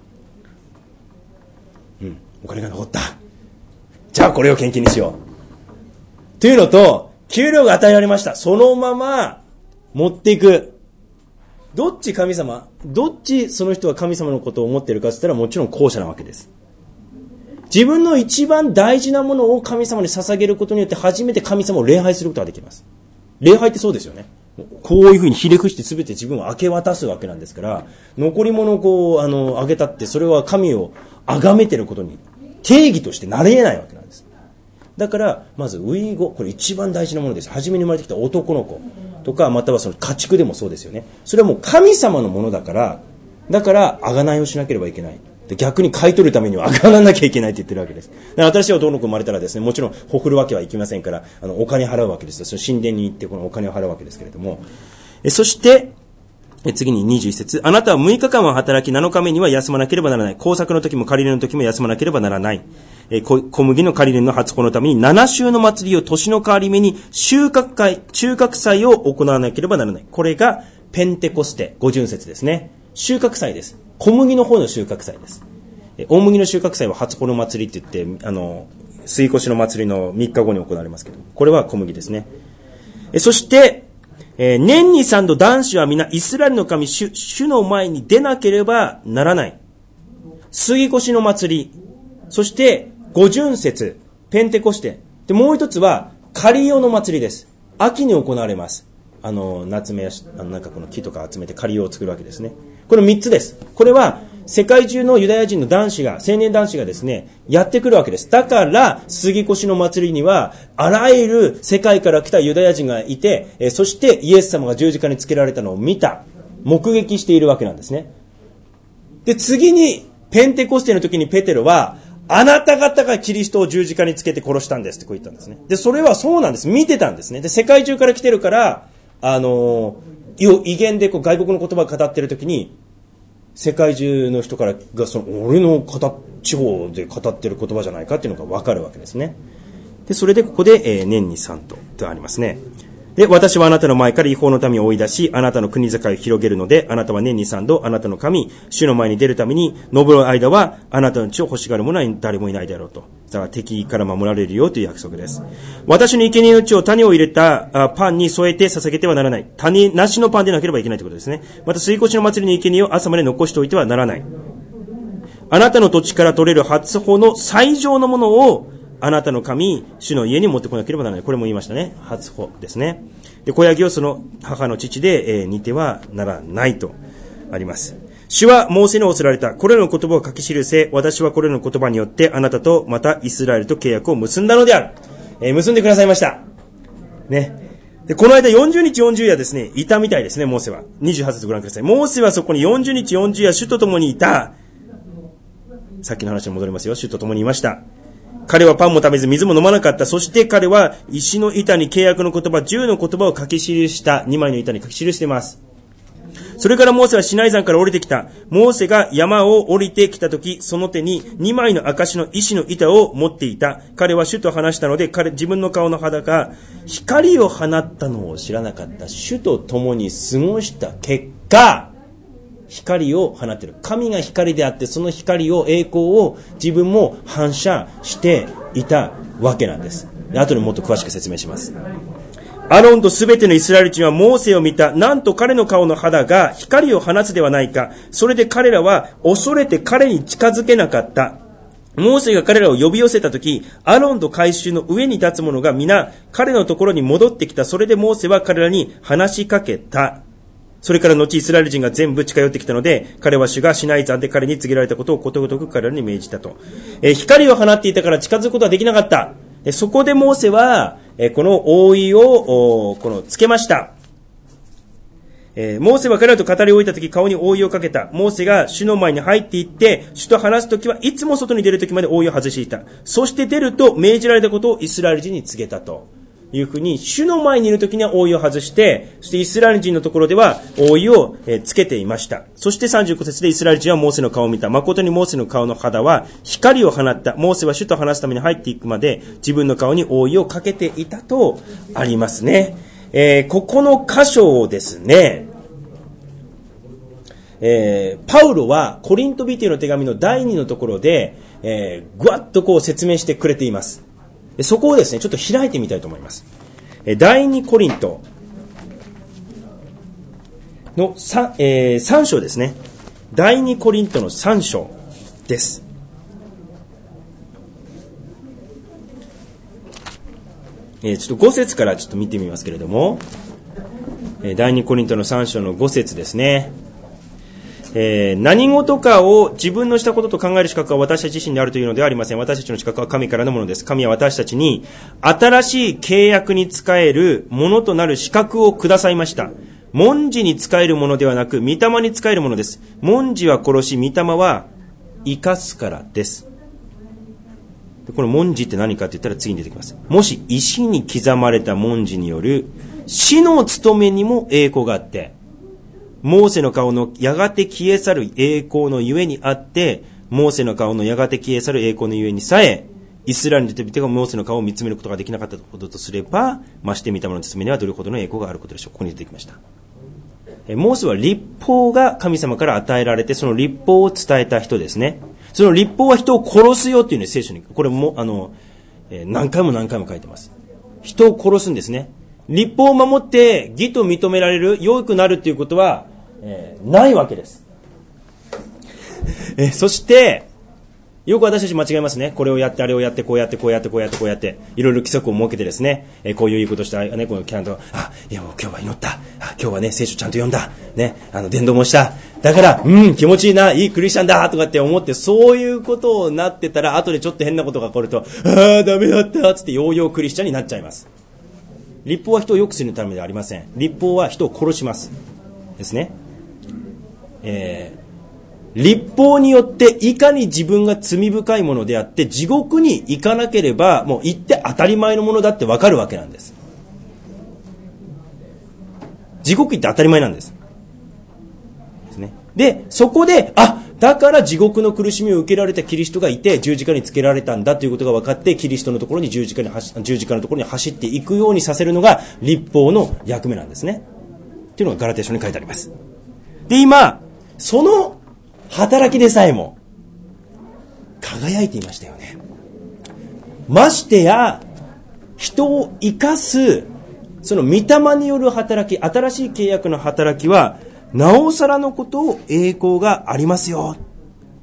うん、お金が残った。じゃあこれを献金にしよう。というのと、給料が与えられました。そのまま持っていく。どっち神様、どっちその人は神様のことを思っているかって言ったらもちろん後者なわけです。自分の一番大事なものを神様に捧げることによって初めて神様を礼拝することができます。礼拝ってそうですよね。こういうふうにひれ伏して全て自分を明け渡すわけなんですから、残り物をこう、あの、あげたって、それは神を崇めてることに定義としてなり得ないわけなんです。だから、まず、ウイゴ、これ一番大事なものです。初めに生まれてきた男の子とか、またはその家畜でもそうですよね。それはもう神様のものだから、だから、贖いをしなければいけない。で逆に買い取るためには贖わなきゃいけないって言ってるわけです。だから新しい男の子生まれたらですね、もちろんほふるわけはいきませんから、あのお金払うわけです。その神殿に行ってこのお金を払うわけですけれども、えそしてえ次ににじゅういち節、あなたはむいかかんは働きなのかめには休まなければならない。耕作の時も借り入れの時も休まなければならない。え小麦の借り入れの初子のためになな週の祭りを年の変わり目に収穫会、収穫祭を行わなければならない。これがペンテコステご巡節ですね。収穫祭です。小麦の方の収穫祭です。大麦の収穫祭は初子の祭りって言って、あの、水越の祭りのみっかごに行われますけど、これは小麦ですね。えそして、えー、年に三度男子は皆イスラエルの神主、主の前に出なければならない。杉越の祭り、そして五巡節、ペンテコステ。で、もう一つはカリオの祭りです。秋に行われます。あの、夏目やし、あのなんかこの木とか集めてカリオを作るわけですね。この三つです。これは世界中のユダヤ人の男子が、青年男子がですね、やってくるわけです。だから、杉越の祭りには、あらゆる世界から来たユダヤ人がいて、えそしてイエス様が十字架につけられたのを見た、目撃しているわけなんですね。で、次に、ペンテコステの時にペテロは、あなた方がキリストを十字架につけて殺したんですってこう言ったんですね。で、それはそうなんです。見てたんですね。で、世界中から来てるから、あのー、威厳でこう外国の言葉を語ってる時に、世界中の人からがその俺の地方で語ってる言葉じゃないかっていうのが分かるわけですね。でそれでここで、えー、年にさんととありますね。で私はあなたの前から違法の民を追い出し、あなたの国境を広げるので、あなたは年にさんどあなたの神主の前に出るために登る間はあなたの地を欲しがる者は誰もいないだろうと。だから敵から守られるよという約束です。私の生贄の地を種を入れたパンに添えて捧げてはならない。種なしのパンでなければいけないということですね。また水越の祭りに生贄を朝まで残しておいてはならない。 あなたの土地から取れる初穂の最上のものをあなたの神、主の家に持ってこなければならない。これも言いましたね。初穂ですね。で、子ヤギをその母の父で、えー、似てはならないとあります。主はモーセに仰せられた。これらの言葉を書き記せ。私はこれらの言葉によってあなたとまたイスラエルと契約を結んだのである。えー、結んでくださいました。ね。で、この間よんじゅうにちよんじゅう夜ですね、いたみたいですね、モーセは。にじゅうはち節ご覧ください。モーセはそこによんじゅうにちよんじゅう夜、主と共にいた。さっきの話に戻りますよ。主と共にいました。彼はパンも食べず水も飲まなかった。そして彼は石の板に契約の言葉、じゅうの言葉を書き記した。にまいの板に書き記しています。それからモーセはシナイ山から降りてきた。モーセが山を降りてきたとき、その手ににまいの証の石の板を持っていた。彼は主と話したので、彼、自分の顔の肌が光を放ったのを知らなかった。主と共に過ごした結果、光を放っている。神が光であって、その光を、栄光を自分も反射していたわけなんです。で、後でもっと詳しく説明します。アロンとすべてのイスラエル人はモーセを見た。なんと彼の顔の肌が光を放つではないか。それで彼らは恐れて彼に近づけなかった。モーセが彼らを呼び寄せたとき、アロンと改宗の上に立つ者が皆彼のところに戻ってきた。それでモーセは彼らに話しかけた。それから後イスラエル人が全部近寄ってきたので、彼は主がシナイ山で彼に告げられたことをことごとく彼らに命じたと。えー、光を放っていたから近づくことはできなかった。えー、そこでモーセは、えー、この覆いをこのつけました。えー、モーセは彼らと語り終えたとき顔に覆いをかけた。モーセが主の前に入っていって、主と話すときはいつも外に出るときまで覆いを外していた。そして出ると命じられたことをイスラエル人に告げたと。いうふうに、主の前にいるときには覆いを外して、そしてイスラエル人のところでは覆いをつけていました。そしてさんじゅうご節でイスラエル人はモーセの顔を見た。誠にモーセの顔の肌は光を放った。モーセは主と話すために入っていくまで自分の顔に覆いをかけていたとありますね。えー、ここの箇所をですね、えー、パウロはコリント人への手紙のだいにのところで、えー、ぐわっとこう説明してくれています。そこをですね、ちょっと開いてみたいと思います。だいにコリントの 3,、えー、さん章ですね。だいにコリントのさん章です。えー、ちょっとご節からちょっと見てみますけれども、だいにコリントのさん章のご節ですね。えー、何事かを自分のしたことと考える資格は私たち自身であるというのではありません。私たちの資格は神からのものです。神は私たちに新しい契約に仕えるものとなる資格をくださいました。文字に仕えるものではなく、御霊に仕えるものです。文字は殺し、御霊は生かすからです。でこの文字って何かって言ったら次に出てきます。もし石に刻まれた文字による死の務めにも栄光があって、モーセの顔のやがて消え去る栄光のゆえにあって、モーセの顔のやがて消え去る栄光のゆえにさえ、イスラエルの人々がモーセの顔を見つめることができなかったこととすれば、まして見たものの務めにはどれほどの栄光があることでしょう。ここに出てきました。モーセは律法が神様から与えられて、その律法を伝えた人ですね。その律法は人を殺すよっていうね、聖書に。これも、あの、何回も何回も書いてます。人を殺すんですね。律法を守って義と認められる、良くなるっていうことは、えー、ないわけです。えそして、よく私たち間違えますね。これをやって、あれをやって、こうやって、こうやって、こうやって、こうやって、いろいろ規則を設けてですね、えー、こういういいことした、ね、このキャンと、あ、いやもう今日は祈った。あ、今日はね、聖書ちゃんと読んだ。ね、あの、伝道もした。だから、うん、気持ちいいな、いいクリスチャンだ、とかって思って、そういうことをなってたら、後でちょっと変なことが起こると、ああ、ダメだった、つってヨーヨークリスチャンになっちゃいます。律法は人を良くするためではありません。律法は人を殺します。ですね。えー、律法によっていかに自分が罪深いものであって、地獄に行かなければ、もう行って当たり前のものだってわかるわけなんです。地獄行って当たり前なんです。ですね。で、そこで、あ、だから地獄の苦しみを受けられたキリストがいて、十字架につけられたんだということが分かって、キリストのところに十字架に走、十字架のところに走っていくようにさせるのが律法の役目なんですね。というのがガラテヤ書に書いてあります。で、今、その働きでさえも輝いていましたよね。ましてや、人を生かす、その御霊による働き、新しい契約の働きは、なおさらのことを栄光がありますよ。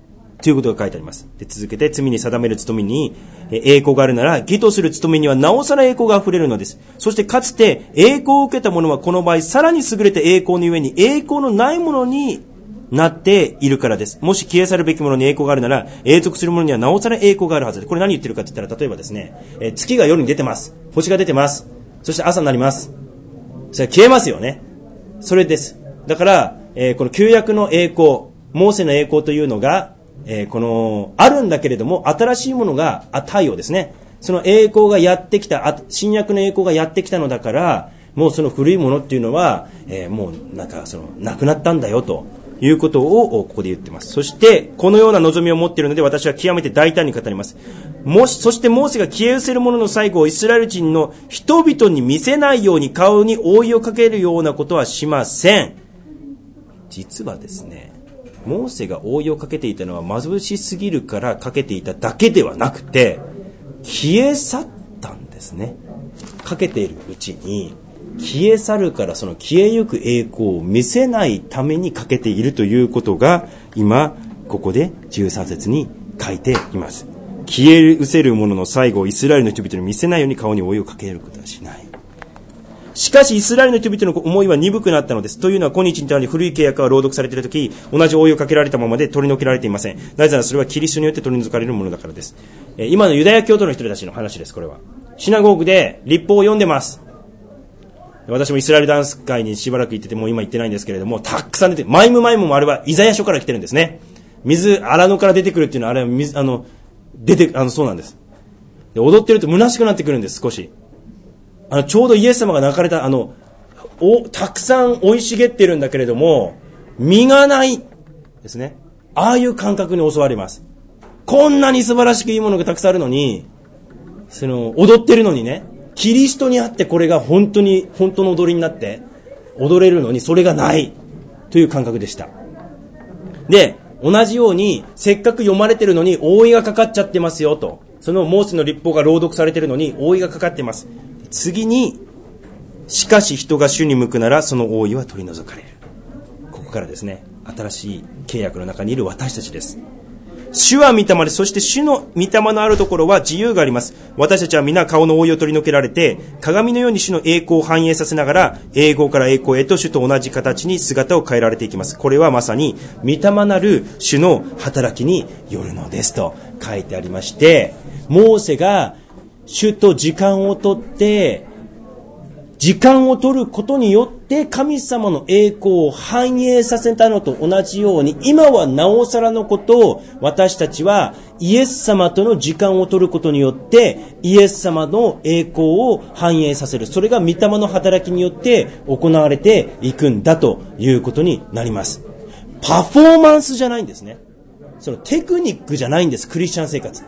ということが書いてあります。で、続けて、罪に定める務めに栄光があるなら、義とする務めにはなおさら栄光が溢れるのです。そしてかつて栄光を受けた者はこの場合、さらに優れて栄光のゆえに栄光のないものになっているからです。もし消え去るべきものに栄光があるなら、永続するものにはなおさら栄光があるはずです。これ何言ってるかって言ったら、例えばですね、えー、月が夜に出てます。星が出てます。そして朝になります。それは消えますよね。それです。だから、えー、この旧約の栄光、モーセの栄光というのが、えー、この、あるんだけれども、新しいものが、あ、太陽ですね。その栄光がやってきた、新約の栄光がやってきたのだから、もうその古いものっていうのは、えー、もうなんかその、なくなったんだよということを、ここで言ってます。そして、このような望みを持っているので、私は極めて大胆に語ります。もし、そしてモーセが消え失せるものの最後をイスラエル人の人々に見せないように顔に覆いをかけるようなことはしません。実はですね、モーセが覆いをかけていたのは貧しすぎるからかけていただけではなくて、消え去ったんですね。かけているうちに消え去るから、その消えゆく栄光を見せないためにかけているということが今ここでじゅうさん節に書いています。消え失せるものの最後をイスラエルの人々に見せないように顔に覆いをかけることはしない。しかしイスラエルの人々の思いは鈍くなったのです。というのは今日に至る古い契約が朗読されているとき、同じ覆いをかけられたままで取り除けられていません。なぜならそれはキリストによって取り除かれるものだからです。えー、今のユダヤ教徒の人たちの話です。これはシナゴーグで律法を読んでます。私もイスラエルダンス会にしばらく行ってて、もう今行ってないんですけれども、たくさん出て、マイムマイムもあれはイザヤ書から来てるんですね。水荒野から出てくるっていうのは、あれは水、あの出て、あのそうなんです。で、踊ってると虚しくなってくるんです。少しあのちょうどイエス様が泣かれた、あのおたくさん生い茂ってるんだけれども実がないですね。ああいう感覚に襲われます。こんなに素晴らしくいいものがたくさんあるのに、その踊ってるのにね、キリストにあってこれが本当に本当の踊りになって踊れるのにそれがないという感覚でした。で、同じようにせっかく読まれてるのに覆いがかかっちゃってますよと、そのモーセの律法が朗読されてるのに覆いがかかってます。次に、しかし人が主に向くならその覆いは取り除かれる。ここからですね、新しい契約の中にいる私たちです。主は御霊です。そして主の御霊のあるところは自由があります。私たちは皆顔の覆いを取り除けられて、鏡のように主の栄光を反映させながら、栄光から栄光へと主と同じ形に姿を変えられていきます。これはまさに御霊なる主の働きによるのですと書いてありまして、モーセが主と時間をとって時間を取ることによって神様の栄光を反映させたのと同じように、今はなおさらのことを私たちはイエス様との時間を取ることによってイエス様の栄光を反映させる。それが御霊の働きによって行われていくんだということになります。パフォーマンスじゃないんですね。そのテクニックじゃないんです。クリスチャン生活って。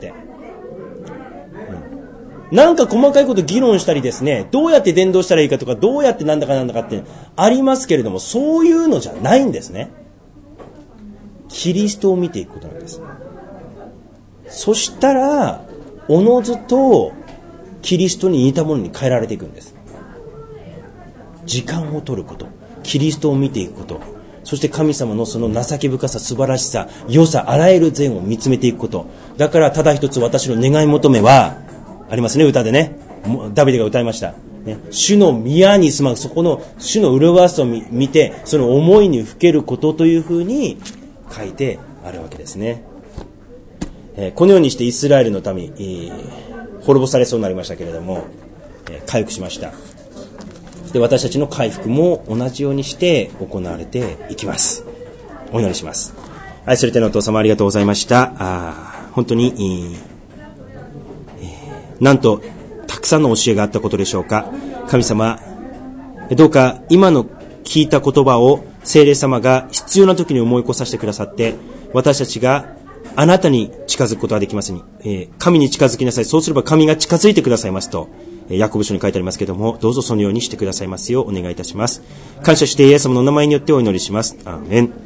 なんか細かいこと議論したりですね、どうやって伝道したらいいかとか、どうやってなんだかなんだかってありますけれども、そういうのじゃないんですね。キリストを見ていくことなんです。そしたらおのずとキリストに似たものに変えられていくんです。時間を取ること、キリストを見ていくこと、そして神様のその情け深さ、素晴らしさ、良さ、あらゆる善を見つめていくこと。だからただ一つ私の願い求めはありますね、歌でね。ダビデが歌いました。ね、主の宮に住まう、そこの主の麗しさを見て、その思いにふけることというふうに書いてあるわけですね。えー、このようにしてイスラエルの民、えー、滅ぼされそうになりましたけれども、えー、回復しました。で、私たちの回復も同じようにして行われていきます。お祈りします。愛する天のお父様、ありがとうございました。あ、本当に、なんとたくさんの教えがあったことでしょうか。神様、どうか今の聞いた言葉を聖霊様が必要な時に思い起こさせてくださって、私たちがあなたに近づくことができますに、えー、神に近づきなさい。そうすれば神が近づいてくださいますと、ヤコブ書に書いてありますけれども、どうぞそのようにしてくださいますようお願いいたします。感謝してイエス様のお名前によってお祈りします。アーメン。